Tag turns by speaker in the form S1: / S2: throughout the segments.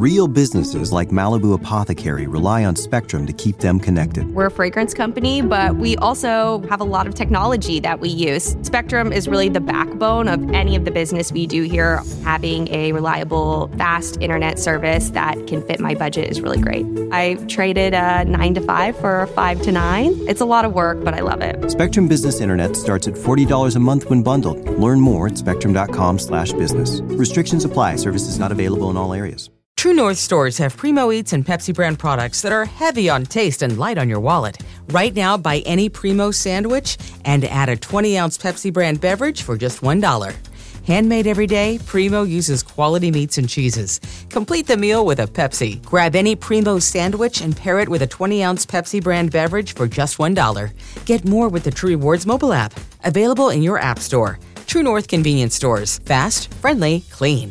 S1: Real businesses like Malibu Apothecary rely on Spectrum to keep them connected.
S2: We're a fragrance company, but we also have a lot of technology that we use. Spectrum is really the backbone of any of the business we do here. Having a reliable, fast internet service that can fit my budget is really great. I traded a 9 to 5 for a 5 to 9. It's a lot of work, but I love it.
S1: Spectrum Business Internet starts at $40 a month when bundled. Learn more at spectrum.com/business. Restrictions apply. Services not available in all areas.
S3: True North stores have Primo Eats and Pepsi brand products that are heavy on taste and light on your wallet. Right now, buy any Primo sandwich and add a 20-ounce Pepsi brand beverage for just $1. Handmade every day, Primo uses quality meats and cheeses. Complete the meal with a Pepsi. Grab any Primo sandwich and pair it with a 20-ounce Pepsi brand beverage for just $1. Get more with the True Rewards mobile app. Available in your app store. True North convenience stores. Fast, friendly, clean.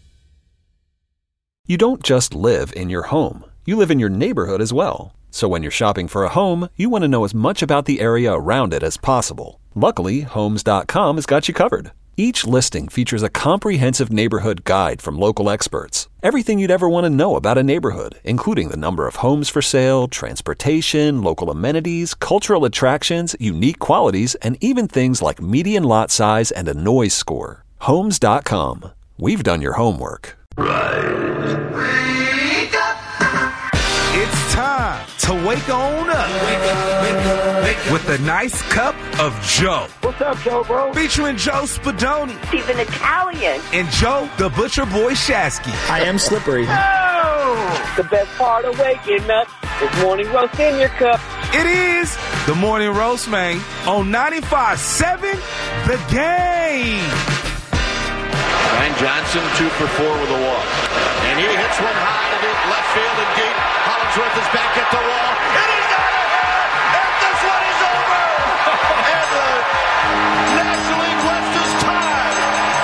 S4: You don't just live in your home. You live in your neighborhood as well. So when you're shopping for a home, you want to know as much about the area around it as possible. Luckily, Homes.com has got you covered. Each listing features a comprehensive neighborhood guide from local experts. Everything you'd ever want to know about a neighborhood, including the number of homes for sale, transportation, local amenities, cultural attractions, unique qualities, and even things like median lot size and a noise score. Homes.com. We've done your homework.
S5: Rise. Wake up. It's time to wake on up. Wake up. With a nice cup of Joe.
S6: What's up, Joe, bro?
S5: Featuring Joe Spadoni.
S6: Steven Italian.
S5: And Joe the Butcher Boy Shasky.
S7: I am slippery.
S6: Oh! The best part of waking up is morning roast in your cup.
S5: It is the Morning Roast, man, on 95.7 The Game.
S8: Brian Johnson 2 for 4 with a walk. And he hits one high to deep left field and deep. Hollingsworth is back at the wall. And he's got a hit! And this one is over! And the National League West is tied.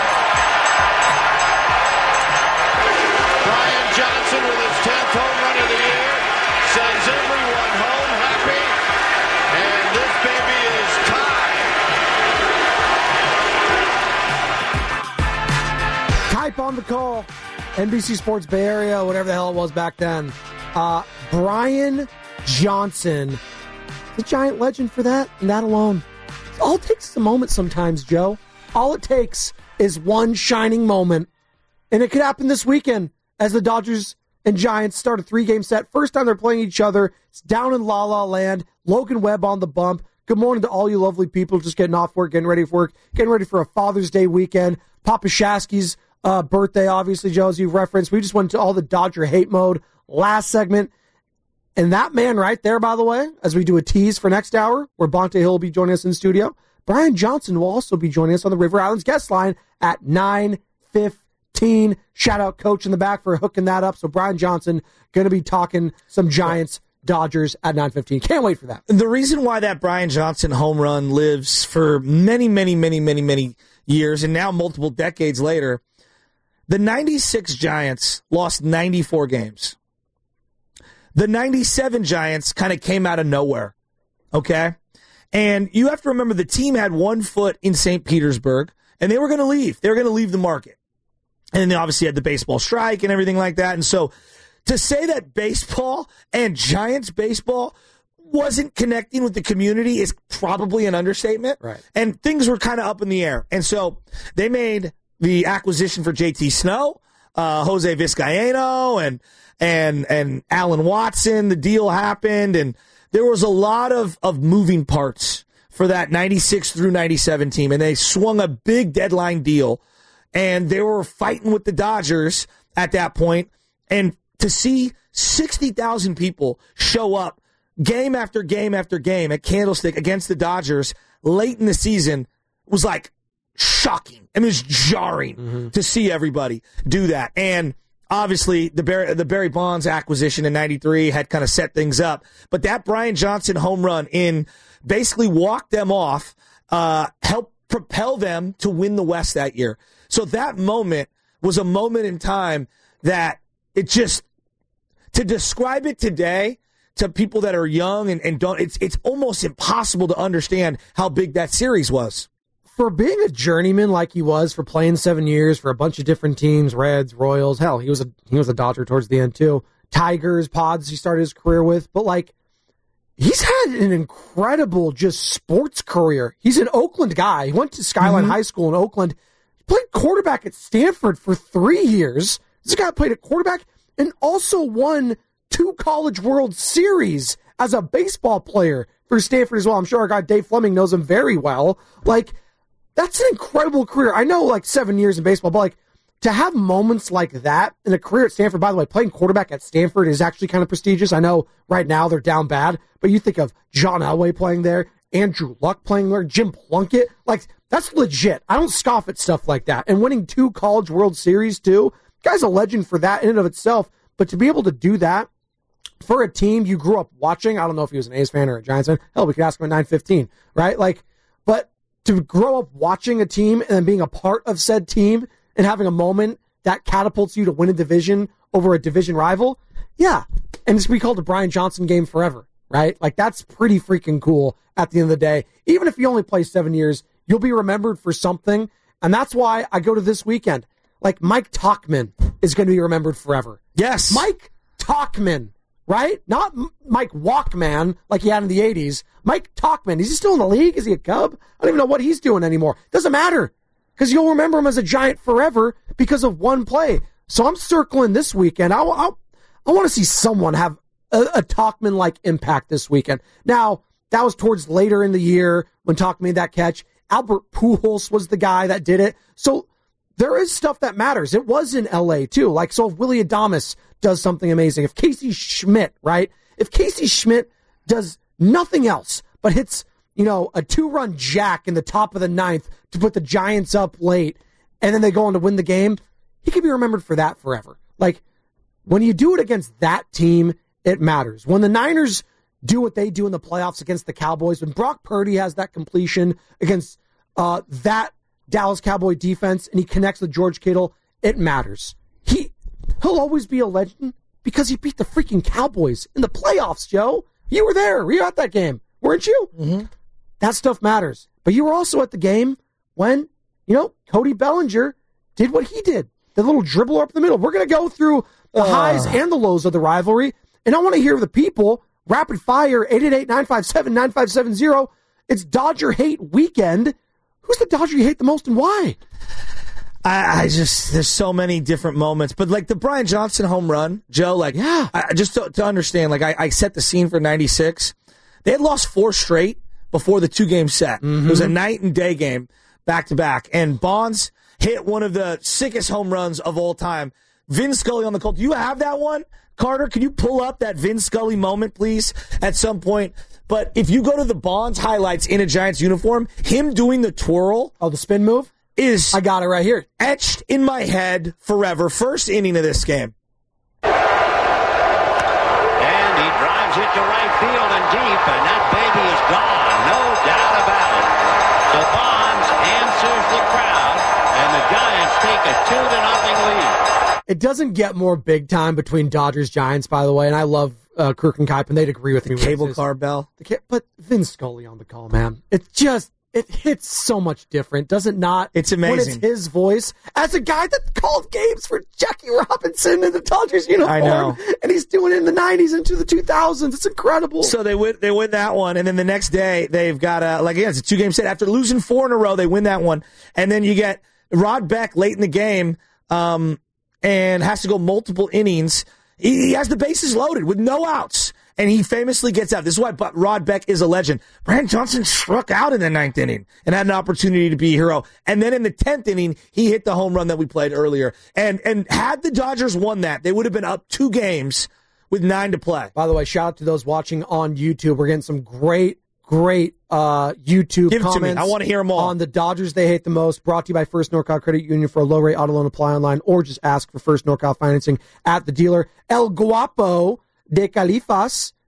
S8: Brian Johnson with his 10th home run of the year sends everyone home happy. And this baby is tied.
S9: Hype on the call. NBC Sports Bay Area, whatever the hell it was back then. Brian Johnson, the giant legend for that, and that alone. All it takes is a moment sometimes, Joe. All it takes is one shining moment. And it could happen this weekend as the Dodgers and Giants start a 3-game set. First time they're playing each other. It's down in La La Land. Logan Webb on the bump. Good morning to all you lovely people just getting off work, getting ready for work, getting ready for a Father's Day weekend. Papa Shasky's birthday, obviously, Joe, as you've referenced. We just went to all the Dodger hate mode last segment. And that man right there, by the way, as we do a tease for next hour, where Bonte Hill will be joining us in studio, Brian Johnson will also be joining us on the River Islands guest line at 9:15. Shout out Coach in the back for hooking that up. So Brian Johnson going to be talking some Giants, Dodgers at 9:15. Can't wait for that.
S7: The reason why that Brian Johnson home run lives for many, many, many, many, many years, and now multiple decades later, the 96 Giants lost 94 games. The 97 Giants kind of came out of nowhere, okay? And you have to remember the team had one foot in St. Petersburg, and they were going to leave. They were going to leave the market. And then they obviously had the baseball strike and everything like that. And so to say that baseball and Giants baseball wasn't connecting with the community is probably an understatement.
S9: Right.
S7: And things were kind of up in the air. And so they made the acquisition for JT Snow, Jose Vizcaino, and Alan Watson. The deal happened, and there was a lot of moving parts for that 96 through 97 team, and they swung a big deadline deal, and they were fighting with the Dodgers at that point. And to see 60,000 people show up game after game after game at Candlestick against the Dodgers late in the season was like shocking. I mean, it's jarring to see everybody do that. And obviously, the Barry Bonds acquisition in 93 had kind of set things up. But that Brian Johnson home run basically walked them off, helped propel them to win the West that year. So that moment was a moment in time that it just, to describe it today to people that are young and don't, it's almost impossible to understand how big that series was.
S9: for being a journeyman like he was, for playing 7 years for a bunch of different teams, Reds, Royals, hell, he was a Dodger towards the end too. Tigers, Pods he started his career with, but like he's had an incredible just sports career. He's an Oakland guy. He went to Skyline High School in Oakland. He played quarterback at Stanford for 3 years. This guy played at quarterback and also won 2 College World Series as a baseball player for Stanford as well. I'm sure our guy Dave Fleming knows him very well. Like, that's an incredible career. I know, like, 7 years in baseball, but, like, to have moments like that in a career at Stanford, by the way, playing quarterback at Stanford is actually kind of prestigious. I know right now they're down bad, but you think of John Elway playing there, Andrew Luck playing there, Jim Plunkett. Like, that's legit. I don't scoff at stuff like that. And winning 2 College World Series, too, guy's a legend for that in and of itself. But to be able to do that for a team you grew up watching, I don't know if he was an A's fan or a Giants fan. Hell, we could ask him at 9:15, right? Like, but to grow up watching a team and then being a part of said team and having a moment that catapults you to win a division over a division rival, yeah. And it's going to be called the Brian Johnson game forever, right? Like, that's pretty freaking cool at the end of the day. Even if you only play 7 years, you'll be remembered for something. And that's why I go to this weekend. Like, Mike Tauchman is going to be remembered forever.
S7: Yes.
S9: Mike Tauchman, right? Not Mike Walkman like he had in the 80s. Mike Tauchman. Is he still in the league? Is he a Cub? I don't even know what he's doing anymore. Doesn't matter, because you'll remember him as a Giant forever because of one play. So I'm circling this weekend. I want to see someone have a Tauchman-like impact this weekend. Now, that was towards later in the year when Tauchman made that catch. Albert Pujols was the guy that did it. So there is stuff that matters. It was in L.A. too. Like, so if Willie Adames does something amazing, if Casey Schmidt, right? If Casey Schmidt does nothing else but hits, a 2-run jack in the top of the 9th to put the Giants up late, and then they go on to win the game, he could be remembered for that forever. Like, when you do it against that team, it matters. When the Niners do what they do in the playoffs against the Cowboys, when Brock Purdy has that completion against that Dallas Cowboy defense, and he connects with George Kittle, it matters. He'll always be a legend because he beat the freaking Cowboys in the playoffs, Joe. You were there. Were you at that game? Weren't you? Mm-hmm. That stuff matters. But you were also at the game when, Cody Bellinger did what he did. The little dribbler up the middle. We're going to go through the highs and the lows of the rivalry, and I want to hear the people. Rapid fire, 888-957-9570. It's Dodger Hate Weekend. Who's the Dodger you hate the most and why?
S7: There's so many different moments. But like the Brian Johnson home run, Joe, like, yeah. Just to understand, like I set the scene for 96. They had lost 4 straight before the 2-game set. Mm-hmm. It was a night and day game, back to back. And Bonds hit one of the sickest home runs of all time. Vin Scully on the Colts. Do you have that one? Carter, can you pull up that Vin Scully moment, please, at some point? But if you go to the Bonds highlights in a Giants uniform, him doing the twirl.
S9: Oh, the spin move?
S7: I
S9: got it right here.
S7: Etched in my head forever. First inning of this game.
S8: And he drives it to right field and deep, and that baby is gone. No doubt about it. So Bonds answers the crowd, and the Giants take a 2-0 lead.
S9: It doesn't get more big time between Dodgers-Giants, by the way, and I love Kirk and Kipe, and they'd agree with me.
S7: Cable car bell.
S9: But Vin Scully on the call, man. It hits so much different, does it not?
S7: It's amazing.
S9: When it's his voice, as a guy that called games for Jackie Robinson in the Dodgers uniform.
S7: I know.
S9: And he's doing it in the 90s into the 2000s. It's incredible.
S7: So they win that one, and then the next day they've got it's a 2-game set. After losing 4 in a row, they win that one. And then you get Rod Beck late in the game, and has to go multiple innings. He has the bases loaded with no outs, and he famously gets out. This is why Rod Beck is a legend. Brian Johnson struck out in the 9th inning and had an opportunity to be a hero. And then in the 10th inning, he hit the home run that we played earlier. And had the Dodgers won that, they would have been up 2 games with 9 to play.
S9: By the way, shout out to those watching on YouTube. We're getting some great YouTube
S7: Give
S9: comments.
S7: It to me. I want to hear them all.
S9: On the Dodgers they hate the most, brought to you by First NorCal Credit Union. For a low-rate auto loan, apply online, or just ask for First NorCal financing at the dealer. El Guapo de Califas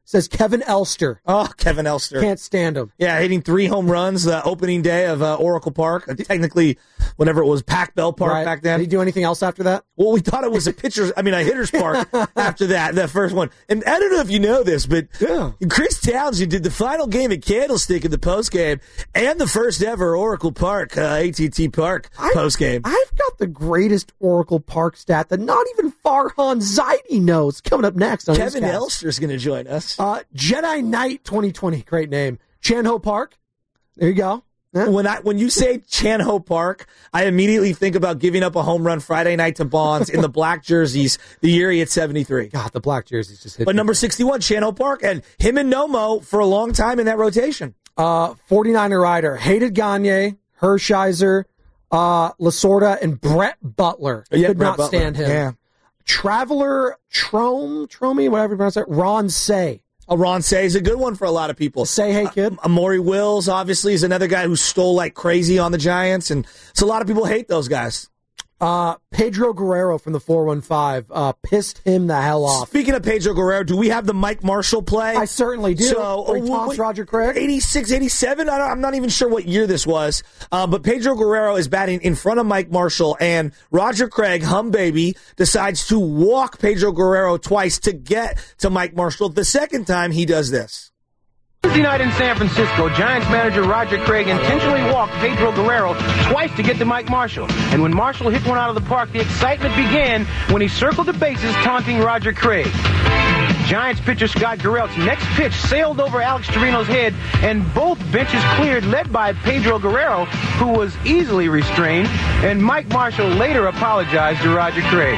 S9: says Kevin Elster.
S7: Oh, Kevin Elster.
S9: Can't stand him.
S7: Yeah, hitting 3 home runs the opening day of Oracle Park. Technically, whenever it was Pac Bell Park back then.
S9: Did he do anything else after that?
S7: Well, we thought it was a hitter's park after that first one. And I don't know if you know this, but Chris Townsend did the final game at Candlestick in the postgame and the first ever Oracle Park, AT&T Park postgame.
S9: I've got the greatest Oracle Park stat that not even Farhan Zaidi knows. Coming up next on
S7: Kevin Elster's going to join us.
S9: Jedi Knight 2020, great name. Chan Ho Park. There you go. Yeah.
S7: When you say Chan Ho Park, I immediately think about giving up a home run Friday night to Bonds in the black jerseys the year he hit 73.
S9: God, the black jerseys just hit.
S7: But number 61, Chan Ho Park, and him and Nomo for a long time in that rotation.
S9: 49er rider, hated Gagne, Hershiser, Lasorda, and Brett Butler. Could not stand him.
S7: Yeah.
S9: Traveler Tromey, whatever you pronounce it, Ron Say.
S7: Ron Say is a good one for a lot of people.
S9: Say, hey, kid.
S7: Amaury Wills, obviously, is another guy who stole like crazy on the Giants, and so a lot of people hate those guys.
S9: Pedro Guerrero from the 415 pissed him the hell off.
S7: Speaking of Pedro Guerrero, do we have the Mike Marshall play?
S9: I certainly do.
S7: So,
S9: Roger Craig?
S7: 86, 87? I'm not even sure what year this was. But Pedro Guerrero is batting in front of Mike Marshall, and Roger Craig, hum baby, decides to walk Pedro Guerrero twice to get to Mike Marshall. The second time, he does this.
S10: Wednesday night in San Francisco, Giants manager Roger Craig intentionally walked Pedro Guerrero twice to get to Mike Marshall. And when Marshall hit one out of the park, the excitement began when he circled the bases, taunting Roger Craig. Giants pitcher Scott Garrett's next pitch sailed over Alex Torino's head, and both benches cleared, led by Pedro Guerrero, who was easily restrained, and Mike Marshall later apologized to Roger Craig.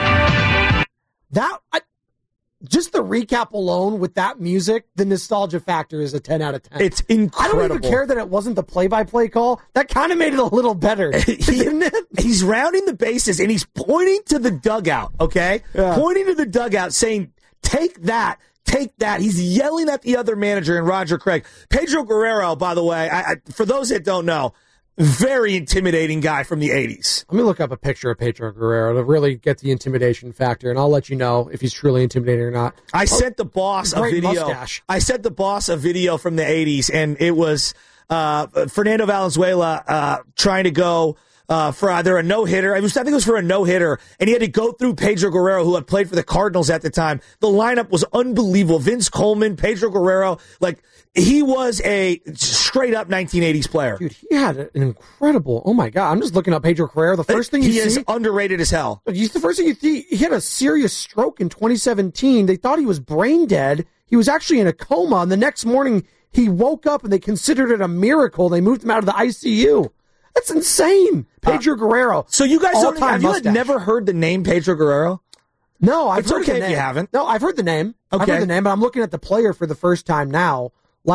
S9: Just the recap alone with that music, the nostalgia factor is a 10 out of 10.
S7: It's incredible.
S9: I don't even care that it wasn't the play-by-play call. That kind of made it a little better, didn't it?
S7: He's rounding the bases, and he's pointing to the dugout, okay? Yeah. Pointing to the dugout, saying, take that. Take that. He's yelling at the other manager and Roger Craig. Pedro Guerrero, by the way, for those that don't know, very intimidating guy from the 80s.
S9: Let me look up a picture of Pedro Guerrero to really get the intimidation factor, and I'll let you know if he's truly intimidating or not.
S7: I sent the boss a video.
S9: Mustache.
S7: I sent the boss a video from the 80s, and it was Fernando Valenzuela trying to go for either a no-hitter. I think it was for a no-hitter, and he had to go through Pedro Guerrero, who had played for the Cardinals at the time. The lineup was unbelievable. Vince Coleman, Pedro Guerrero, he was a straight-up 1980s player.
S9: Dude, he had an incredible, oh my God, I'm just looking up Pedro Guerrero. The first thing you see.
S7: He is underrated as hell.
S9: The first thing you see, he had a serious stroke in 2017. They thought he was brain dead. He was actually in a coma, and the next morning he woke up, and they considered it a miracle. They moved him out of the ICU. That's insane. Pedro Guerrero.
S7: So you guys have you never heard the name Pedro Guerrero?
S9: No, I've heard the name.
S7: If you haven't.
S9: No, I've heard the name.
S7: Okay.
S9: I've heard the name, but I'm looking at the player for the first time now.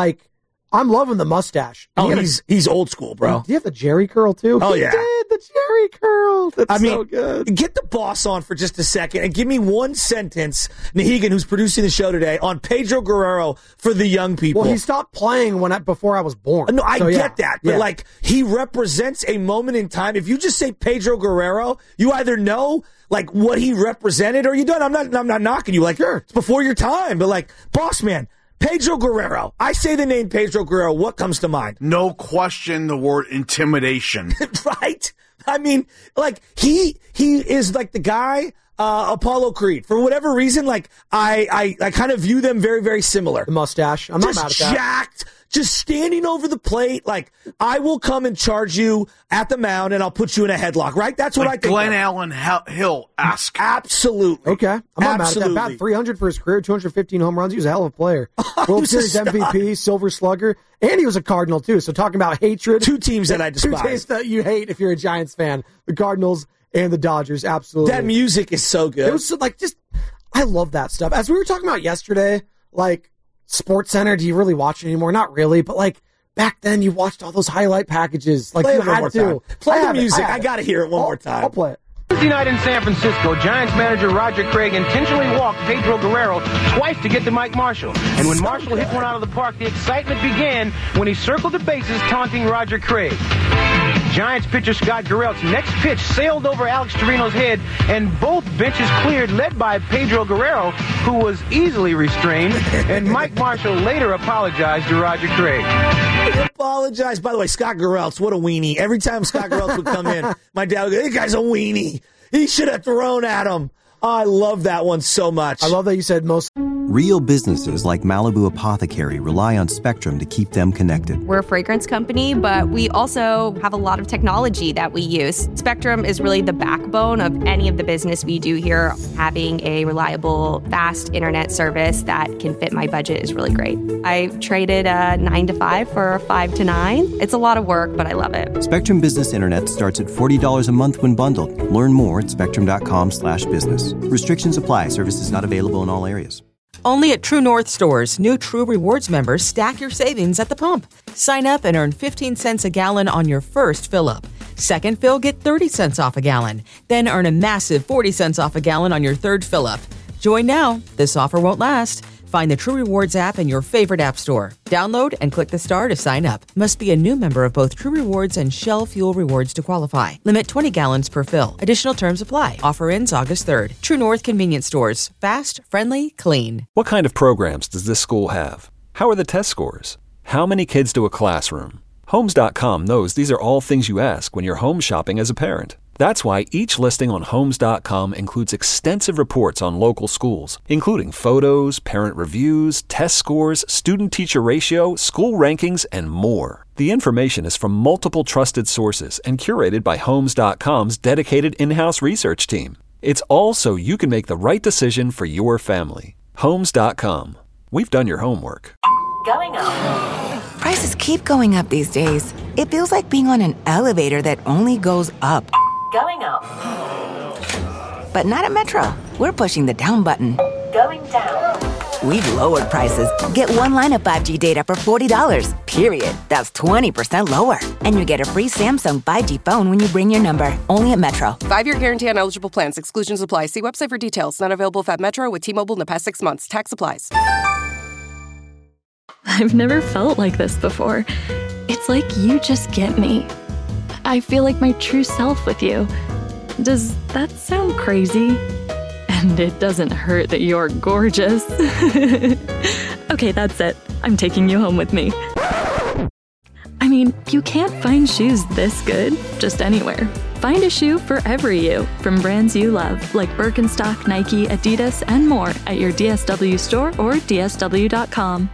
S9: I'm loving the mustache.
S7: He's old school, bro.
S9: Do you have the Jerry curl, too?
S7: Oh,
S9: he
S7: yeah.
S9: did, the Jerry curl. That's so good.
S7: Get the boss on for just a second and give me one sentence, Nahegan, who's producing the show today, on Pedro Guerrero for the young people.
S9: Well, he stopped playing before I was born.
S7: No, I get that. But, he represents a moment in time. If you just say Pedro Guerrero, you either know what he represented or you don't. I'm not knocking you. Sure. It's before your time. But, boss man, Pedro Guerrero. I say the name Pedro Guerrero. What comes to mind?
S11: No question, the word intimidation.
S7: Right? I mean, he is the guy, Apollo Creed. For whatever reason, I kind of view them very, very similar.
S9: The mustache. I'm not mad at that.
S7: Jacked. Just standing over the plate, I will come and charge you at the mound, and I'll put you in a headlock, right? That's what I think.
S11: Glenn Allen Hill-esque.
S7: Absolutely.
S9: Okay. I'm not mad at that. About 300 for his career, 215 home runs. He was a hell of a player. World Series MVP, Silver Slugger, and he was a Cardinal, too. So talking about hatred.
S7: Two teams that I despise.
S9: Two teams that you hate if you're a Giants fan. The Cardinals and the Dodgers, absolutely.
S7: That music is so good.
S9: It was I love that stuff. As we were talking about yesterday, Sports Center, do you really watch it anymore? Not really, but back then you watched all those highlight packages.
S7: Play
S9: you
S7: it one
S9: had
S7: more
S9: to.
S7: time. Play the music. I got to hear it one more time.
S9: I'll play it.
S10: Wednesday night in San Francisco, Giants manager Roger Craig intentionally walked Pedro Guerrero twice to get to Mike Marshall. And when Marshall hit one out of the park, the excitement began when he circled the bases, taunting Roger Craig. Giants pitcher Scott Garrett's next pitch sailed over Alex Torino's head, and both benches cleared, led by Pedro Guerrero, who was easily restrained, and Mike Marshall later apologized to Roger Craig.
S7: He apologized. By the way, Scott Garrelts, what a weenie. Every time Scott Garrelts would come in, my dad would go, "This guy's a weenie. He should have thrown at him." I love that one so much.
S9: I love that you said most.
S1: Real businesses like Malibu Apothecary rely on Spectrum to keep them connected.
S2: We're a fragrance company, but we also have a lot of technology that we use. Spectrum is really the backbone of any of the business we do here. Having a reliable, fast internet service that can fit my budget is really great. I traded a 9 to 5 for a 5 to 9. It's a lot of work, but I love it.
S1: Spectrum Business Internet starts at $40 a month when bundled. Learn more at spectrum.com/business. Restrictions apply. Services not available in all areas.
S3: Only at True North stores, new True Rewards members stack your savings at the pump. Sign up and earn 15 cents a gallon on your first fill-up. Second fill, get 30 cents off a gallon. Then earn a massive 40 cents off a gallon on your third fill-up. Join now. This offer won't last. Find the True Rewards app in your favorite app store. Download and click the star to sign up. Must be a new member of both True Rewards and Shell Fuel Rewards to qualify. Limit 20 gallons per fill. Additional terms apply. Offer ends August 3rd. True North Convenience Stores. Fast, friendly, clean.
S4: What kind of programs does this school have? How are the test scores? How many kids do a classroom? Homes.com knows these are all things you ask when you're home shopping as a parent. That's why each listing on Homes.com includes extensive reports on local schools, including photos, parent reviews, test scores, student-teacher ratio, school rankings, and more. The information is from multiple trusted sources and curated by Homes.com's dedicated in-house research team. It's all so you can make the right decision for your family. Homes.com. We've done your homework.
S12: Going up. Prices keep going up these days. It feels like being on an elevator that only goes up. Going up. But not at Metro. We're pushing the down button. Going down. We've lowered prices. Get one line of 5G data for $40, period. That's 20% lower. And you get a free Samsung 5G phone when you bring your number. Only at Metro.
S13: 5-year guarantee on eligible plans. Exclusions apply. See website for details. Not available if at Metro with T-Mobile in the past 6 months. Tax applies.
S14: I've never felt like this before. It's like you just get me. I feel like my true self with you. Does that sound crazy? And it doesn't hurt that you're gorgeous. Okay, that's it. I'm taking you home with me. I mean, you can't find shoes this good just anywhere. Find a shoe for every you, from brands you love, like Birkenstock, Nike, Adidas, and more at your DSW store or DSW.com.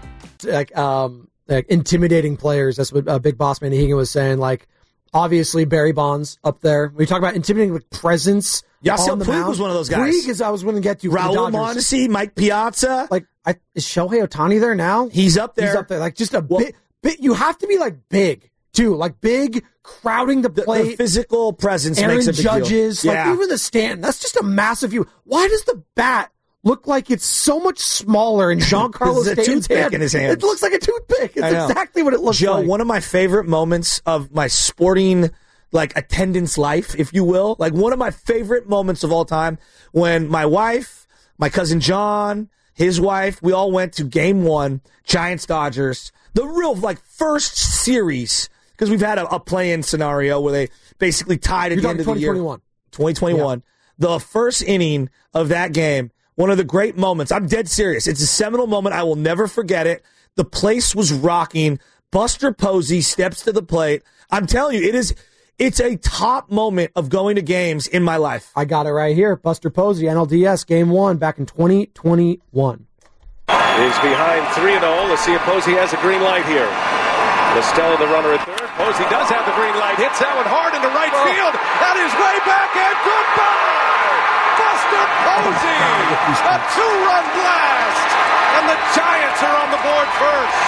S9: Like intimidating players. That's what Big Boss Manny Higan was saying. Like, obviously Barry Bonds up there. We talk about intimidating with presence.
S7: Yasiel Puig was one of those guys.
S9: Puig is I was going to get to.
S7: Raul Mondesi, Mike Piazza.
S9: Like, is Shohei Ohtani there now?
S7: He's up there.
S9: He's up there. Like, just a bit. You have to be like big too. Like big, crowding the plate.
S7: The physical presence
S9: Aaron
S7: makes a big
S9: Judges.
S7: deal.
S9: Like even the stand. That's just a massive view. Why does the bat look like it's so much smaller in Giancarlo Stanton's
S7: toothpick in his hand?
S9: It looks like a toothpick. It's exactly what it looks
S7: like.
S9: Joe,
S7: one of my favorite moments of my sporting attendance life, if you will, like one of my favorite moments of all time, when my wife, my cousin John, his wife, we all went to Game 1, Giants-Dodgers, the real first series, because we've had a play-in scenario where they basically tied at the end of the year. 2021. Yeah. The first inning of that game, one of the great moments. I'm dead serious. It's a seminal moment. I will never forget it. The place was rocking. Buster Posey steps to the plate. I'm telling you, it's a top moment of going to games in my life.
S9: I got it right here. Buster Posey, NLDS, Game 1 back in 2021.
S15: Is behind 3-0. Let's see if Posey has a green light here. Estella, the runner at third. Posey does have the green light. Hits that one hard into right field. That is way back, and goodbye! Buster Posey! A 2-run blast! And the Giants are on the board first.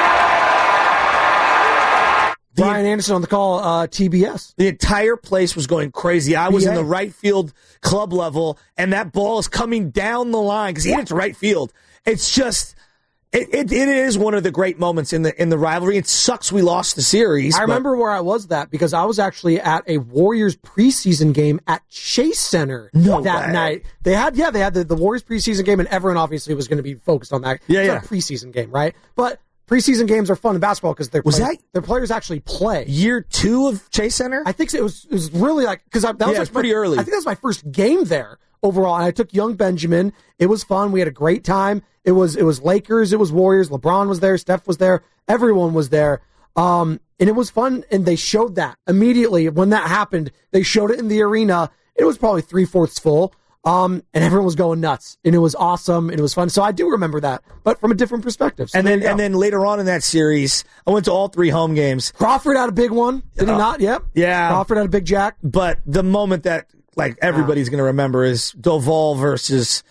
S9: Brian Anderson on the call, TBS.
S7: The entire place was going crazy. I was in the right field club level, and that ball is coming down the line because he hit it to right field. It's just, It is one of the great moments in the rivalry. It sucks we lost the series.
S9: I remember where I was because I was actually at a Warriors preseason game at Chase Center that night. They had the Warriors preseason game, and everyone obviously was going to be focused on that. It's a preseason game, right? But preseason games are fun in basketball because their players actually play.
S7: Year 2 of Chase Center?
S9: I think it was really because that was
S7: pretty early.
S9: I think that was my first game there overall, and I took young Benjamin. It was fun. We had a great time. It was Lakers. It was Warriors. LeBron was there. Steph was there. Everyone was there. And it was fun. And they showed that immediately when that happened. They showed it in the arena. It was probably 3/4 full. And everyone was going nuts. And it was awesome. And it was fun. So I do remember that, but from a different perspective. So
S7: and then later on in that series, I went to all 3 home games.
S9: Crawford had a big one. Did he not? Yep.
S7: Yeah.
S9: Crawford had a big jack.
S7: But the moment that everybody's going to remember is Doval versus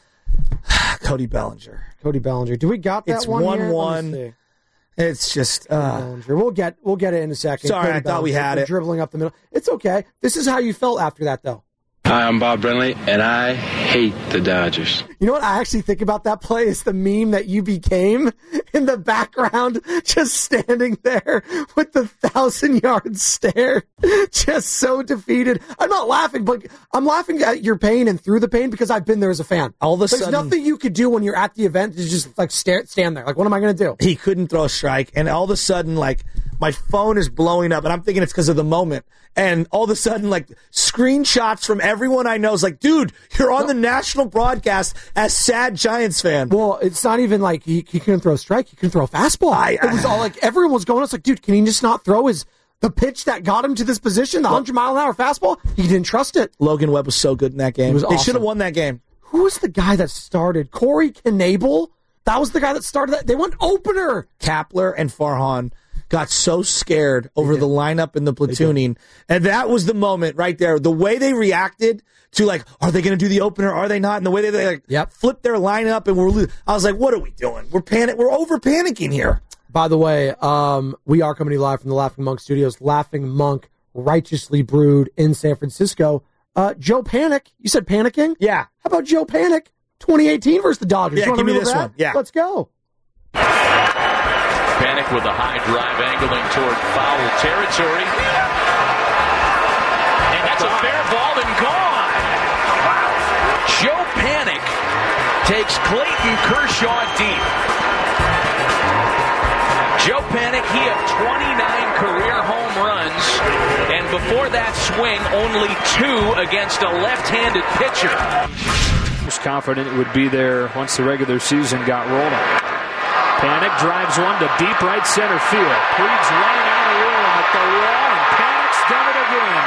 S7: Cody Bellinger.
S9: Do we got that
S7: it's
S9: one?
S7: It's 1-1. It's just
S9: We'll get it in a second.
S7: Sorry,
S9: Cody
S7: I thought we had it.
S9: Dribbling up the middle. It's okay. This is how you felt after that, though.
S16: Hi, I'm Bob Brenly, and I hate the Dodgers.
S9: You know what I actually think about that play is the meme that you became in the background, just standing there with the 1,000-yard stare, just so defeated. I'm not laughing, but I'm laughing at your pain and through the pain because I've been there as a fan. There's nothing you could do when you're at the event to just stand there. Like, what am I going to do?
S7: He couldn't throw a strike, and all of a sudden, my phone is blowing up, and I'm thinking it's because of the moment. And all of a sudden, screenshots from everyone I know is like, dude, you're on the national broadcast as sad Giants fan.
S9: Well, it's not even like he couldn't throw a strike. He couldn't throw a fastball. It was all everyone was going. It's like, dude, can he just not throw the pitch that got him to this position, the 100-mile-an-hour fastball? He didn't trust it.
S7: Logan Webb was so good in that game. They should have won that game.
S9: Who was the guy that started? Corey Knebel? That was the guy that started that. They went opener.
S7: Kapler and Farhan got so scared over the lineup and the platooning. And that was the moment right there. The way they reacted to are they going to do the opener? Are they not? And the way they flipped their lineup and I was like, what are we doing? We're over panicking here.
S9: By the way, we are coming to you live from the Laughing Monk Studios. Laughing Monk, righteously brewed in San Francisco. Joe Panic. You said panicking?
S7: Yeah.
S9: How about Joe Panic? 2018 versus the Dodgers.
S7: Yeah, give me this one. Yeah.
S9: Let's go.
S17: Panic with a high drive angling toward foul territory. And that's a fair ball and gone. Joe Panic takes Clayton Kershaw deep. Joe Panic, he had 29 career home runs, and before that swing, only 2 against a left-handed pitcher.
S18: Was confident it would be there once the regular season got rolling. Panic drives one to deep right center field. Puig's running out of room at the wall, and Panic's done it again.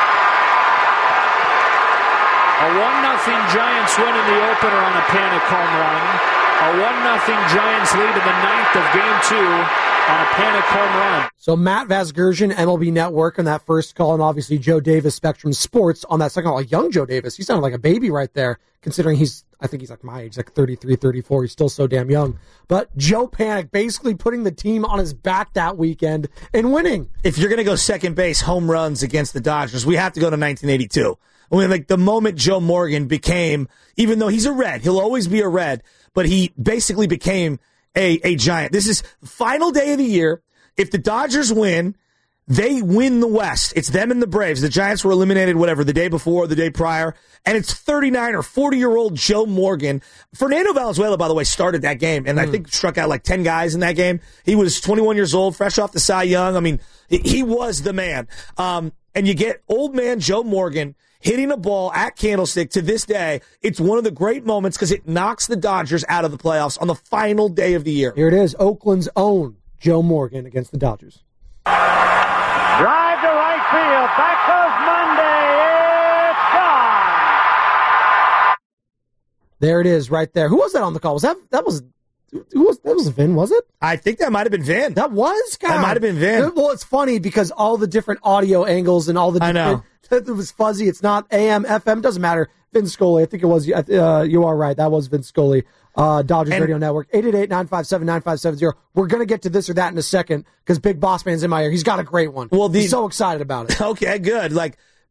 S18: A 1-0 Giants win in the opener on a Panic home run. A 1-0 Giants lead in the 9th of Game 2 on a Panic home run.
S9: So Matt Vasgersian, MLB Network on that first call, and obviously Joe Davis, Spectrum Sports on that second call. Young Joe Davis, he sounded like a baby right there, considering I think he's like my age, like 33, 34. He's still so damn young. But Joe Panic basically putting the team on his back that weekend and winning.
S7: If you're going to go second base home runs against the Dodgers, we have to go to 1982. I mean, the moment Joe Morgan became, even though he's a Red, he'll always be a Red, but he basically became a Giant. This is the final day of the year. If the Dodgers win, they win the West. It's them and the Braves. The Giants were eliminated, the day before, the day prior. And it's 39 or 40-year-old Joe Morgan. Fernando Valenzuela, by the way, started that game, and I think struck out 10 guys in that game. He was 21 years old, fresh off the Cy Young. I mean, he was the man. And you get old man Joe Morgan hitting a ball at Candlestick. To this day, it's one of the great moments because it knocks the Dodgers out of the playoffs on the final day of the year.
S9: Here it is, Oakland's own Joe Morgan against the Dodgers.
S19: Drive to right field. Back goes Monday. It's gone.
S9: There it is, right there. Who was that on the call? That was Vin, was it?
S7: I think that might have been Vin.
S9: That was? God.
S7: That might have been Vin.
S9: Well, it's funny because all the different audio angles and all the different...
S7: I know.
S9: It was fuzzy. It's not AM, FM. Doesn't matter. Vin Scully. I think it was. You are right. That was Vin Scully. Dodgers Radio Network. 888-957-9570. We're going to get to this or that in a second because Big Boss Man's in my ear. He's got a great one. Well, he's so excited about it.
S7: Okay, good.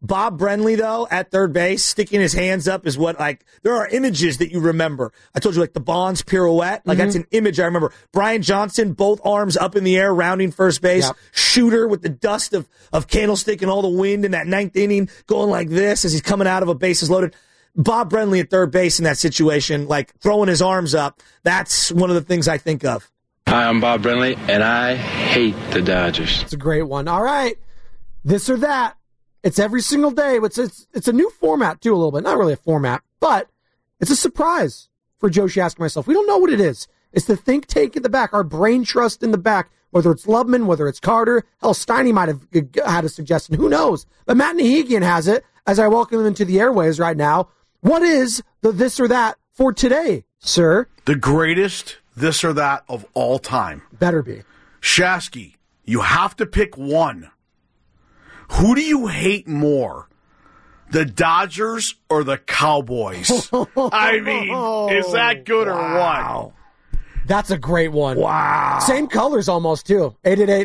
S7: Bob Brenly, though, at third base, sticking his hands up is what, like, there are images that you remember. I told you, like, the Bonds pirouette. Like, that's an image I remember. Brian Johnson, both arms up in the air, rounding first base. Yep. Shooter with the dust of Candlestick and all the wind in that ninth inning, going like this as he's coming out of a bases loaded. Bob Brenly at third base in that situation, like, throwing his arms up. That's one of the things I think of.
S16: Hi, I'm Bob Brenly, and I hate the Dodgers.
S9: It's a great one. All right. This or that. It's every single day. It's a new format, too, a little bit. Not really a format, but it's a surprise for Joe Shask and myself. We don't know what it is. It's the think tank in the back, our brain trust in the back, whether it's Lubman, whether it's Carter. Hell, Steiny might have had a suggestion. Who knows? But Matt Nahigian has it as I welcome him into the airwaves right now. What is the this or that for today, sir?
S11: The greatest this or that of all time.
S9: Better be.
S11: Shasky, you have to pick one. Who do you hate more? The Dodgers or the Cowboys? I mean, is that good or what?
S9: That's a great one.
S11: Wow.
S9: Same colors almost, too.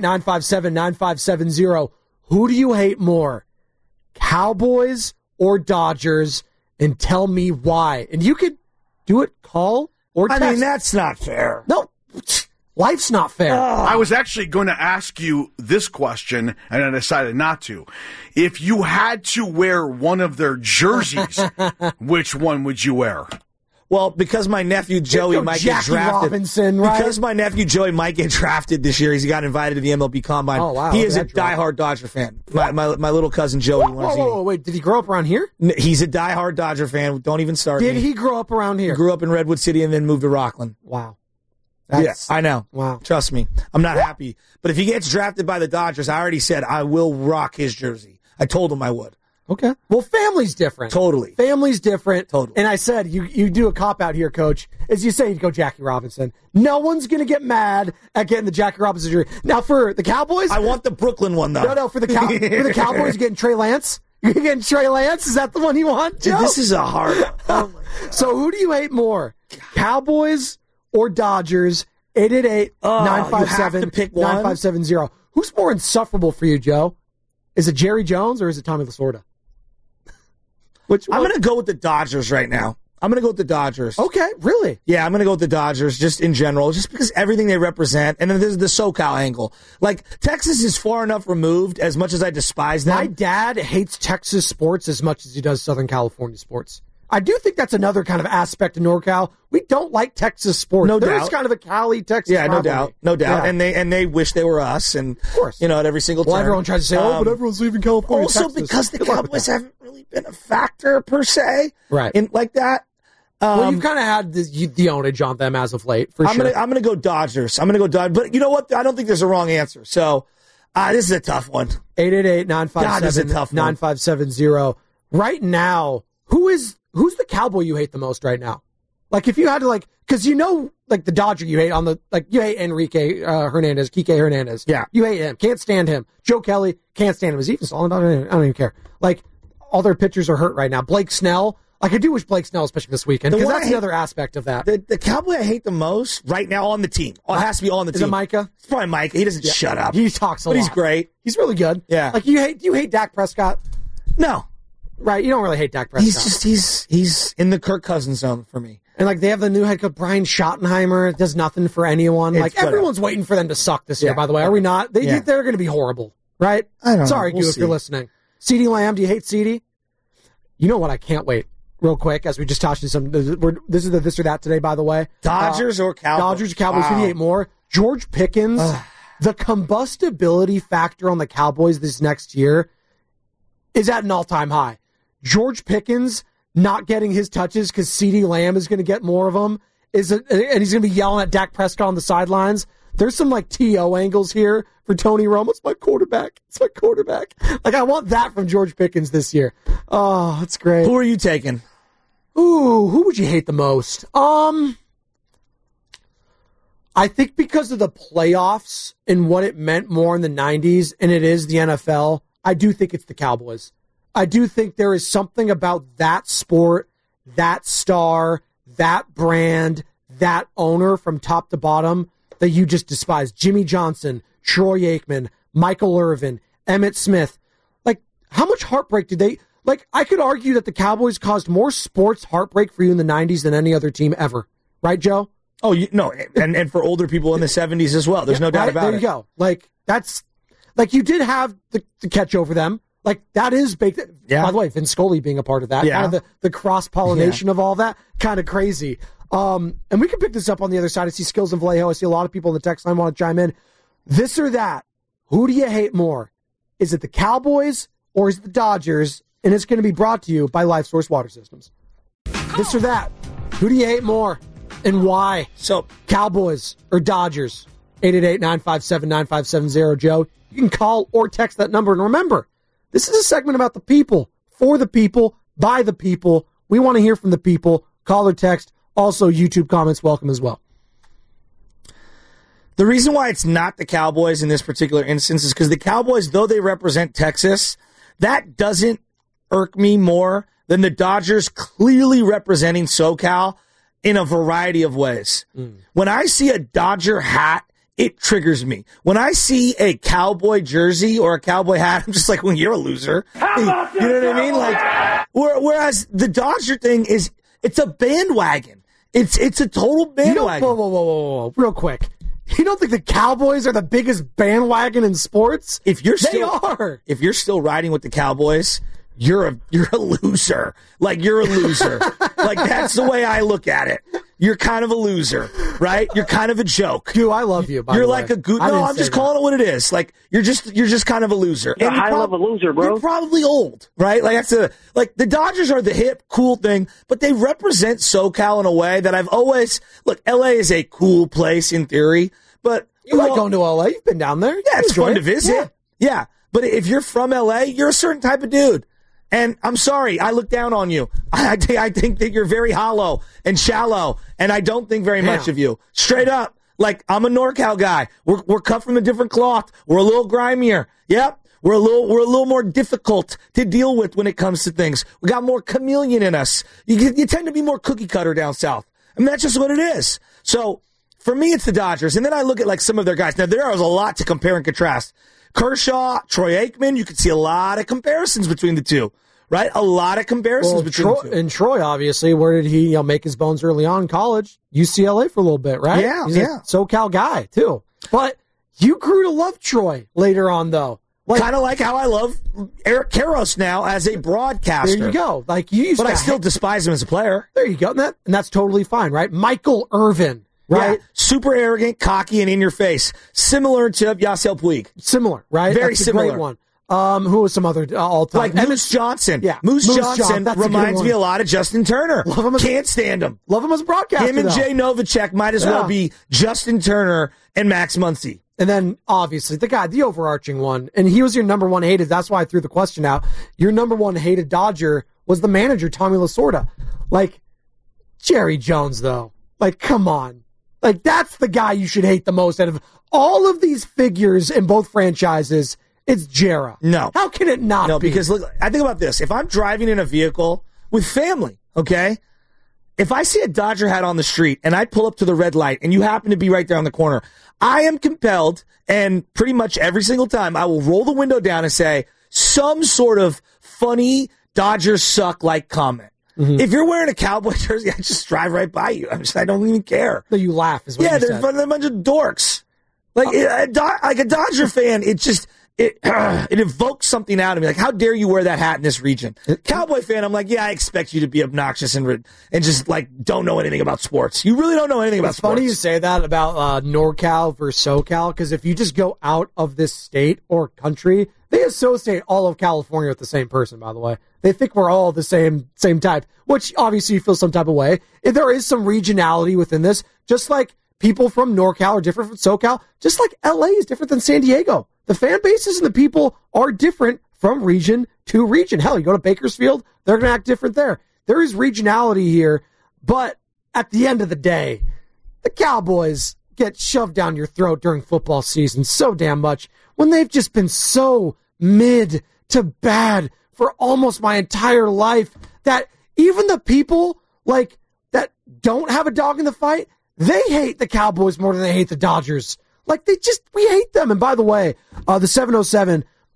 S9: 888-957-9570. Who do you hate more? Cowboys or Dodgers? And tell me why. And you could do it call or text.
S7: I mean, that's not fair.
S9: No, life's not fair.
S11: I was actually going to ask you this question, and I decided not to. If you had to wear one of their jerseys, which one would you wear?
S7: Well, because my nephew Joey might get drafted.
S9: Robinson, right?
S7: Because my nephew Joey might get drafted this year, he's got invited to the MLB Combine.
S9: Oh, wow.
S7: He is a diehard Dodger fan. My little cousin Joey.
S9: Whoa, wait. Did he grow up around here?
S7: He's a diehard Dodger fan. Don't even start.
S9: Did he grow up around here?
S7: He grew up in Redwood City and then moved to Rockland.
S9: Wow.
S7: Yes, I know.
S9: Wow.
S7: Trust me. I'm not happy. But if he gets drafted by the Dodgers, I already said I will rock his jersey. I told him I would.
S9: Okay. Well, family's different.
S7: Totally.
S9: Family's different.
S7: Totally.
S9: And I said, you do a cop-out here, Coach. As you say, you'd go Jackie Robinson. No one's going to get mad at getting the Jackie Robinson jersey. Now, for the Cowboys...
S7: I want the Brooklyn one, though.
S9: No, for the Cowboys, getting Trey Lance? You're getting Trey Lance? Is that the one you want, Joe?
S7: Dude, this is a hard one. Oh, my God.
S9: So who do you hate more? Cowboys or Dodgers? 888-957-9570. Who's more insufferable for you, Joe? Is it Jerry Jones or is it Tommy Lasorda?
S7: I'm going to go with the Dodgers right now. I'm going to go with the Dodgers.
S9: Okay, really?
S7: Yeah, I'm going to go with the Dodgers just in general, just because everything they represent. And then there's the SoCal angle. Like, Texas is far enough removed, as much as I despise them.
S9: My dad hates Texas sports as much as he does Southern California sports. I do think that's another kind of aspect of NorCal. We don't like Texas sports.
S7: No doubt.
S9: There's kind of a Cali, Texas rivalry.
S7: No doubt.
S9: Yeah.
S7: And they wish they were us. And,
S9: of course.
S7: At every single turn.
S9: Well, everyone tries to say, but everyone's leaving California.
S7: Also,
S9: Texas.
S7: because the Cowboys haven't really been a factor, per se.
S9: Right.
S7: Like that.
S9: Well, you've kind of had the ownage on them as of late, for sure.
S7: I'm going to go Dodgers. I'm going to go Dodgers. But you know what? I don't think there's a wrong answer. So, this is a tough one.
S9: 888-957-9570. Right now, who's the Cowboy you hate the most right now? Like, if you had to, because the Dodger you hate you hate Enrique Hernandez, Kike Hernandez.
S7: Yeah.
S9: You hate him. Can't stand him. Joe Kelly, can't stand him. Is he even stalling? I don't even care. Like, all their pitchers are hurt right now. Blake Snell. Like, I do wish Blake Snell, especially this weekend, because that's another aspect of that.
S7: The Cowboy I hate the most right now on the team. It has to be on the team.
S9: Is it Micah?
S7: It's probably Micah. He doesn't shut up.
S9: He talks a lot.
S7: But he's great.
S9: He's really good.
S7: Yeah.
S9: Like, you hate Dak Prescott?
S7: No.
S9: Right, you don't really hate Dak Prescott.
S7: He's in the Kirk Cousins zone for me.
S9: And they have the new head coach, Brian Schottenheimer, does nothing for anyone. Everyone's waiting for them to suck this year, by the way. Are we not? They're going to be horrible, right?
S7: I don't know.
S9: Sorry, Q, if you're listening. CeeDee Lamb, do you hate CeeDee? You know what? I can't wait. Real quick, as we just touched on some, this is the this or that today, by the way.
S7: Dodgers or Cowboys?
S9: Dodgers or Cowboys. Who do you hate more? George Pickens. The combustibility factor on the Cowboys this next year is at an all-time high. George Pickens not getting his touches because CeeDee Lamb is going to get more of them, and he's going to be yelling at Dak Prescott on the sidelines. There's some TO angles here for Tony Romo. It's my quarterback. I want that from George Pickens this year. Oh, that's great.
S7: Who are you taking?
S9: Ooh, who would you hate the most? I think because of the playoffs and what it meant more in the 90s, and it is the NFL, I do think it's the Cowboys. I do think there is something about that sport, that star, that brand, that owner from top to bottom that you just despise. Jimmy Johnson, Troy Aikman, Michael Irvin, Emmitt Smith. how much heartbreak did they... Like, I could argue that the Cowboys caused more sports heartbreak for you in the 90s than any other team ever. Right, Joe?
S7: Oh, no, and for older people in the 70s as well. There's no doubt about it.
S9: There you go. Like, that's... Like, you did have the catch over them. Like, that is baked...
S7: Yeah.
S9: By the way, Vince Scully being a part of that.
S7: Yeah.
S9: Kind of the cross-pollination of all that. Kind of crazy. And we can pick this up on the other side. I see Skills and Vallejo. I see a lot of people in the text line want to chime in. This or that. Who do you hate more? Is it the Cowboys or is it the Dodgers? And it's going to be brought to you by Life Source Water Systems. This or that. Who do you hate more? And why?
S7: So,
S9: Cowboys or Dodgers? 888-957-9570. Joe, you can call or text that number. And remember, this is a segment about the people, for the people, by the people. We want to hear from the people. Call or text. Also, YouTube comments welcome as well.
S7: The reason why it's not the Cowboys in this particular instance is because the Cowboys, though they represent Texas, that doesn't irk me more than the Dodgers clearly representing SoCal in a variety of ways. When I see a Dodger hat, it triggers me. When I see a Cowboy jersey or a Cowboy hat, I'm just like, well, you're a loser. You know what I mean? Like, whereas the Dodger thing is, it's a bandwagon. It's a total bandwagon.
S9: Whoa. Real quick. You don't think the Cowboys are the biggest bandwagon in sports?
S7: If you're still riding with the Cowboys, you're a loser. Like, you're a loser. Like, that's the way I look at it. You're kind of a loser, right? You're kind of a joke.
S9: Dude, I love you, by the
S7: You're
S9: way.
S7: like a good... No, I'm just calling it what it is. Like, you're just kind of a loser.
S6: You're a high-level loser, bro.
S7: You're probably old, right? Like, the Dodgers are the hip, cool thing, but they represent SoCal in a way that I've always... Look, L.A. is a cool place in theory, but...
S9: You like going to L.A.? You've been down there.
S7: Yeah, it's fun to visit. Yeah. But if you're from L.A., you're a certain type of dude. And I'm sorry, I look down on you. I think that you're very hollow and shallow, and I don't think very much of you. Straight up. Like, I'm a NorCal guy. We're cut from a different cloth. We're a little grimier. Yep. We're a little more difficult to deal with when it comes to things. We got more chameleon in us. You tend to be more cookie cutter down south. I mean, that's just what it is. So, for me, it's the Dodgers. And then I look at, like, some of their guys. Now, there is a lot to compare and contrast. Kershaw, Troy Aikman, you could see a lot of comparisons between the two, right? A lot of comparisons between the two.
S9: And Troy, obviously, where did he make his bones early on in college? UCLA for a little bit, right?
S7: Yeah,
S9: He's a SoCal guy, too. But you grew to love Troy later on, though.
S7: Kind of like how I love Eric Karros now as a broadcaster.
S9: There you go. Like, you used
S7: but I still despise him as a player.
S9: There you go. And that's totally fine, right? Michael Irvin. Right?
S7: Yeah, super arrogant, cocky, and in your face. Similar to Yasiel Puig.
S9: Similar, right?
S7: Very
S9: That's
S7: similar.
S9: A great one. Who was some other all-time?
S7: Like Moose Johnson.
S9: Yeah.
S7: Moose Johnson
S9: That's
S7: reminds me a lot of Justin Turner.
S9: Love him
S7: Can't stand him.
S9: Love him as a broadcaster,
S7: Him and Jay Novacek might as well be Justin Turner and Max Muncy.
S9: And then, obviously, the overarching one, and he was your number one hated. That's why I threw the question out. Your number one hated Dodger was the manager, Tommy Lasorda. Like, Jerry Jones, though. Like, come on. Like, that's the guy you should hate the most out of all of these figures in both franchises. It's Jera.
S7: No.
S9: How can it not be?
S7: No, because look, I think about this. If I'm driving in a vehicle with family, okay? If I see a Dodger hat on the street and I pull up to the red light and you happen to be right there on the corner, I am compelled, and pretty much every single time, I will roll the window down and say some sort of funny Dodgers suck-like comment. Mm-hmm. If you're wearing a Cowboy jersey, I just drive right by you. I don't even care.
S9: No, you laugh. Is what you said.
S7: They're a bunch of dorks. Like a Dodger fan, it evokes something out of me. Like, how dare you wear that hat in this region? Cowboy fan, I'm like, yeah, I expect you to be obnoxious and just like don't know anything about sports. You really don't know anything about sports.
S9: It's funny you say that about NorCal versus SoCal, because if you just go out of this state or country, they associate all of California with the same person, by the way. They think we're all the same type, which obviously you feel some type of way. If there is some regionality within this, just like people from NorCal are different from SoCal, just like LA is different than San Diego. The fan bases and the people are different from region to region. Hell, you go to Bakersfield, they're going to act different there. There is regionality here, but at the end of the day, the Cowboys get shoved down your throat during football season so damn much when they've just been so mid to bad for almost my entire life that even the people like that don't have a dog in the fight, they hate the Cowboys more than they hate the Dodgers. Like, we hate them. And by the way, the 707,